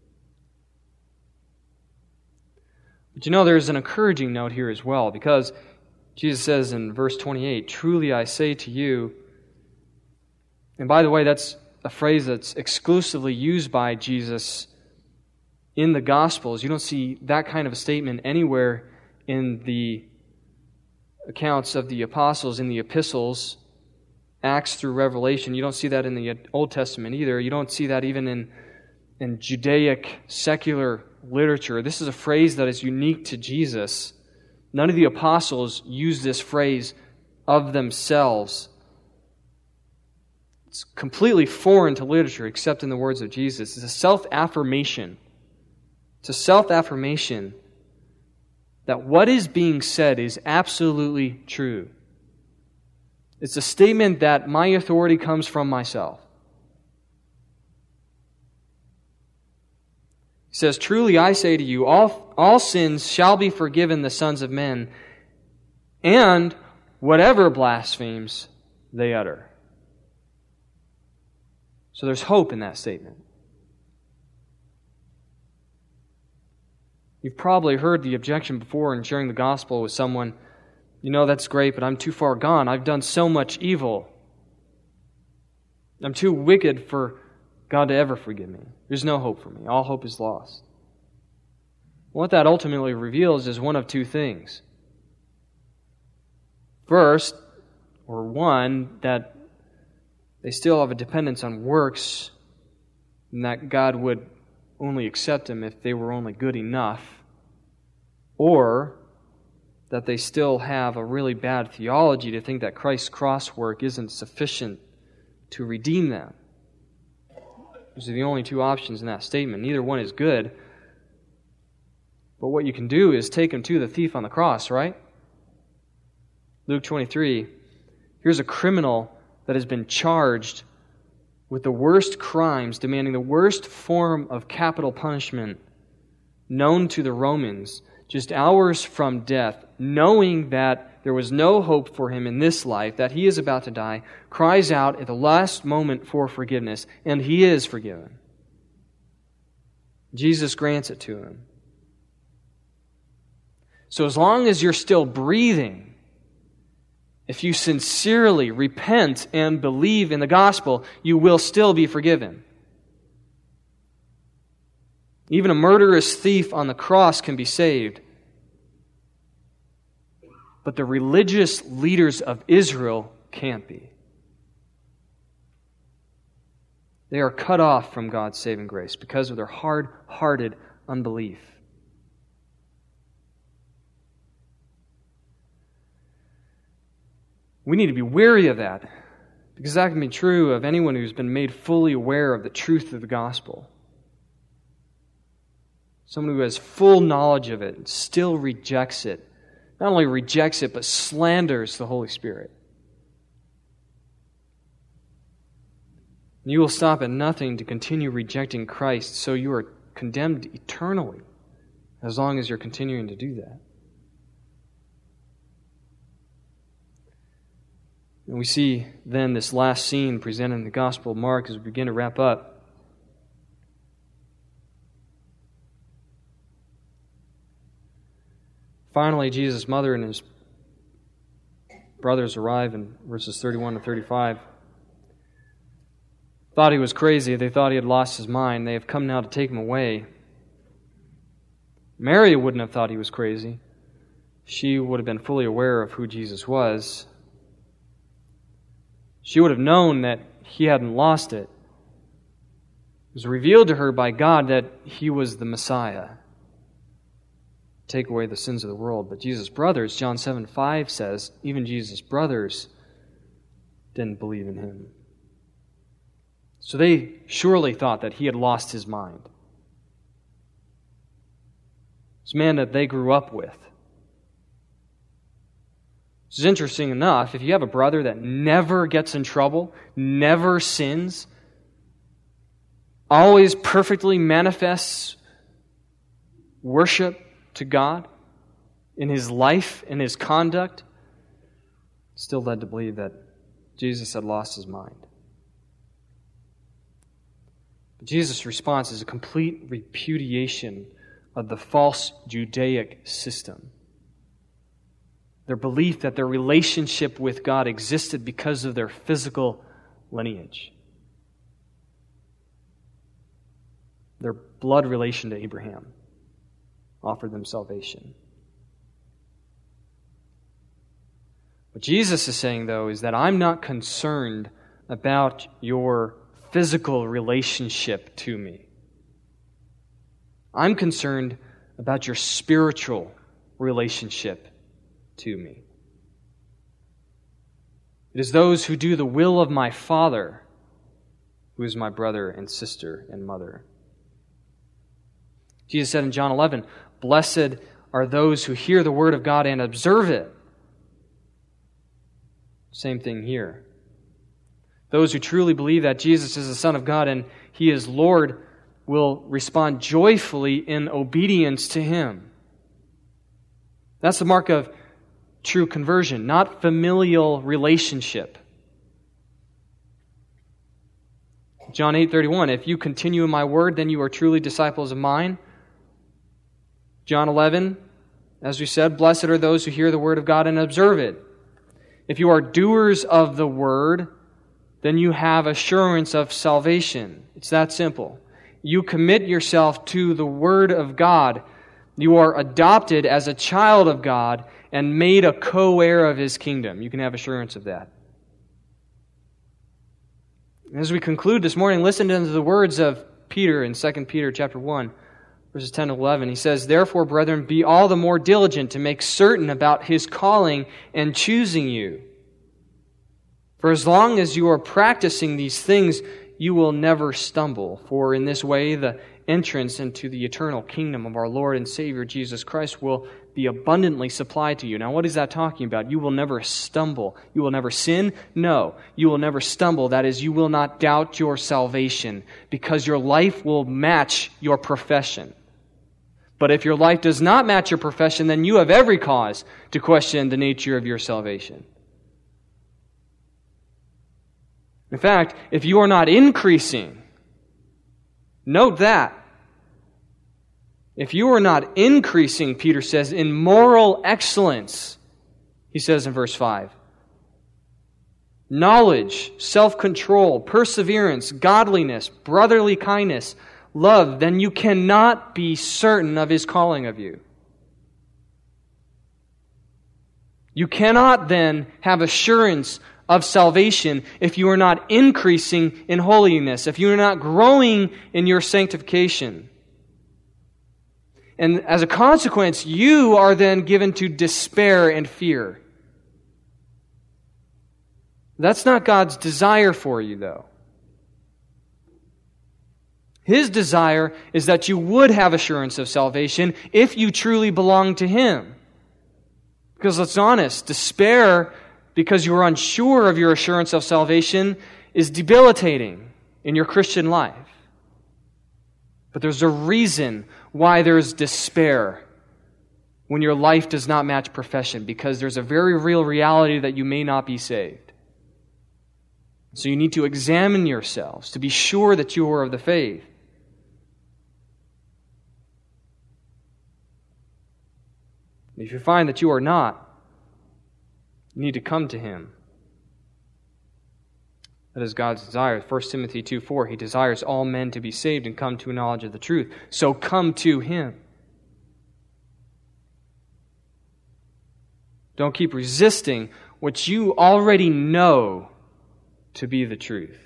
But you know, there's an encouraging note here as well, because Jesus says in verse 28, "Truly I say to you," and by the way, that's a phrase that's exclusively used by Jesus in the Gospels. You don't see that kind of a statement anywhere in the accounts of the apostles, in the epistles. Acts through Revelation. You don't see that in the Old Testament either. You don't see that even in Judaic secular literature. This is a phrase that is unique to Jesus. None of the apostles use this phrase of themselves. It's completely foreign to literature except in the words of Jesus. It's a self-affirmation. It's a self-affirmation that what is being said is absolutely true. It's a statement that my authority comes from myself. He says, "Truly I say to you, all sins shall be forgiven the sons of men, and whatever blasphemes they utter." So there's hope in that statement. You've probably heard the objection before in sharing the gospel with someone, that's great, but I'm too far gone. I've done so much evil. I'm too wicked for God to ever forgive me. There's no hope for me. All hope is lost. What that ultimately reveals is one of two things. First, or one, that they still have a dependence on works, and that God would only accept them if they were only good enough, or that they still have a really bad theology to think that Christ's cross work isn't sufficient to redeem them. Those are the only two options in that statement. Neither one is good. But what you can do is take him to the thief on the cross, right? Luke 23, here's a criminal that has been charged with the worst crimes, demanding the worst form of capital punishment known to the Romans, just hours from death, knowing that there was no hope for him in this life, that he is about to die, cries out at the last moment for forgiveness, and he is forgiven. Jesus grants it to him. So as long as you're still breathing, if you sincerely repent and believe in the gospel, you will still be forgiven. Even a murderous thief on the cross can be saved. But the religious leaders of Israel can't be. They are cut off from God's saving grace because of their hard-hearted unbelief. We need to be wary of that, because that can be true of anyone who's been made fully aware of the truth of the gospel. Someone who has full knowledge of it and still rejects it. Not only rejects it, but slanders the Holy Spirit. You will stop at nothing to continue rejecting Christ, so you are condemned eternally as long as you're continuing to do that. And we see then this last scene presented in the Gospel of Mark as we begin to wrap up. Finally, Jesus' mother and his brothers arrive in verses 31 to 35. Thought he was crazy. They thought he had lost his mind. They have come now to take him away. Mary wouldn't have thought he was crazy. She would have been fully aware of who Jesus was. She would have known that he hadn't lost it. It was revealed to her by God that he was the Messiah. Take away the sins of the world. But Jesus' brothers, John 7:5 says, even Jesus' brothers didn't believe in him. So they surely thought that he had lost his mind. This man that they grew up with. This is interesting enough. If you have a brother that never gets in trouble, never sins, always perfectly manifests worship to God in his life, in his conduct, still led to believe that Jesus had lost his mind. But Jesus' response is a complete repudiation of the false Judaic system. Their belief that their relationship with God existed because of their physical lineage. Their blood relation to Abraham offered them salvation. What Jesus is saying, though, is that I'm not concerned about your physical relationship to me. I'm concerned about your spiritual relationship to me. It is those who do the will of my Father who is my brother and sister and mother. Jesus said in John 11, "Blessed are those who hear the word of God and observe it." Same thing here. Those who truly believe that Jesus is the Son of God and He is Lord will respond joyfully in obedience to Him. That's the mark of true conversion, not familial relationship. John 8:31, "If you continue in my word, then you are truly disciples of mine." John 11, as we said, "Blessed are those who hear the word of God and observe it." If you are doers of the word, then you have assurance of salvation. It's that simple. You commit yourself to the word of God. You are adopted as a child of God and made a co-heir of His kingdom. You can have assurance of that. As we conclude this morning, listen to the words of Peter in 2 Peter chapter 1, verses 10 to 11. He says, "Therefore, brethren, be all the more diligent to make certain about His calling and choosing you. For as long as you are practicing these things, you will never stumble. For in this way, the entrance into the eternal kingdom of our Lord and Savior Jesus Christ will be abundantly supplied to you." Now, what is that talking about? You will never stumble. You will never sin? No. You will never stumble. That is, you will not doubt your salvation because your life will match your profession. But if your life does not match your profession, then you have every cause to question the nature of your salvation. In fact, if you are not increasing, note that. If you are not increasing, Peter says, in moral excellence, he says in verse 5, knowledge, self-control, perseverance, godliness, brotherly kindness, love, then you cannot be certain of His calling of you. You cannot then have assurance of salvation if you are not increasing in holiness, if you are not growing in your sanctification. And as a consequence, you are then given to despair and fear. That's not God's desire for you, though. His desire is that you would have assurance of salvation if you truly belong to Him. Because let's be honest, despair because you are unsure of your assurance of salvation is debilitating in your Christian life. But there's a reason why there's despair when your life does not match profession, because there's a very real reality that you may not be saved. So you need to examine yourselves to be sure that you are of the faith. If you find that you are not, you need to come to Him. That is God's desire. 1 Timothy 2:4, He desires all men to be saved and come to a knowledge of the truth. So come to Him. Don't keep resisting what you already know to be the truth.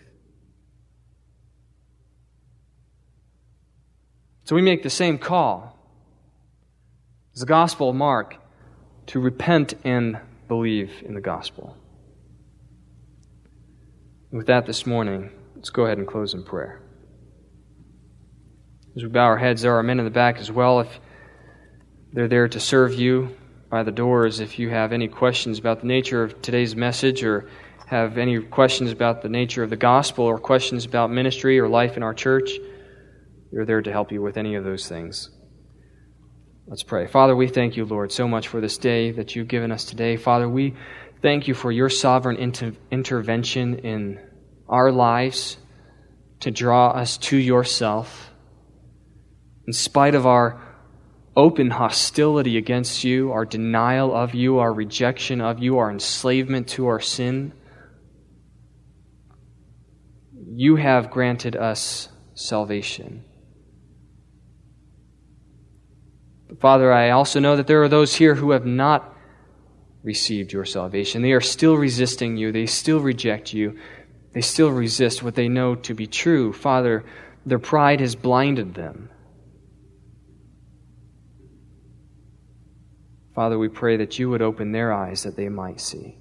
So we make the same call as the Gospel of Mark to repent and believe in the gospel. With that this morning, let's go ahead and close in prayer. As we bow our heads, there are men in the back as well. If they're there to serve you by the doors, if you have any questions about the nature of today's message, or have any questions about the nature of the gospel, or questions about ministry or life in our church, they're there to help you with any of those things. Let's pray. Father, we thank you, Lord, so much for this day that you've given us today. Father, we thank you for your sovereign intervention in our lives to draw us to yourself. In spite of our open hostility against you, our denial of you, our rejection of you, our enslavement to our sin, you have granted us salvation. But Father, I also know that there are those here who have not received your salvation. They are still resisting you. They still reject you. They still resist what they know to be true. Father, their pride has blinded them. Father, we pray that you would open their eyes that they might see,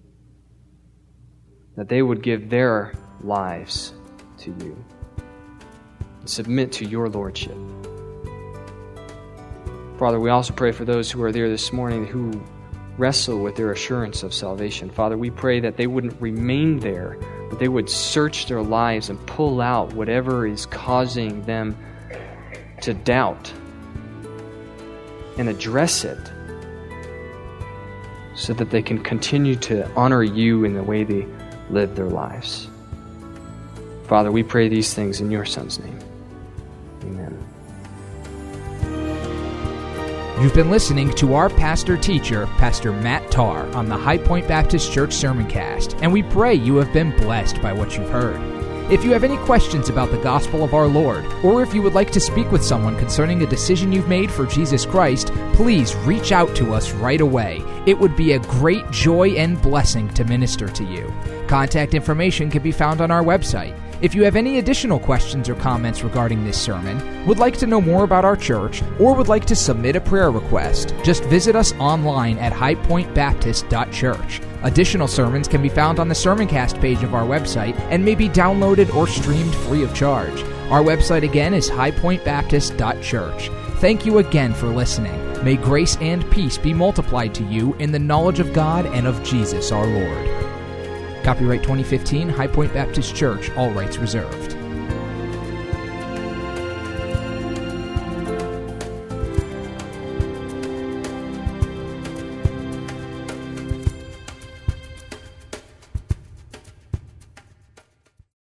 that they would give their lives to you and submit to your lordship. Father, we also pray for those who are there this morning who wrestle with their assurance of salvation. Father, we pray that they wouldn't remain there, but they would search their lives and pull out whatever is causing them to doubt and address it so that they can continue to honor you in the way they live their lives. Father, we pray these things in your Son's name. Amen. You've been listening to our pastor-teacher, Pastor Matt Tarr, on the High Point Baptist Church Sermoncast, and we pray you have been blessed by what you've heard. If you have any questions about the gospel of our Lord, or if you would like to speak with someone concerning a decision you've made for Jesus Christ, please reach out to us right away. It would be a great joy and blessing to minister to you. Contact information can be found on our website. If you have any additional questions or comments regarding this sermon, would like to know more about our church, or would like to submit a prayer request, just visit us online at highpointbaptist.church. Additional sermons can be found on the Sermoncast page of our website and may be downloaded or streamed free of charge. Our website again is highpointbaptist.church. Thank you again for listening. May grace and peace be multiplied to you in the knowledge of God and of Jesus our Lord. Copyright 2015, High Point Baptist Church, all rights reserved.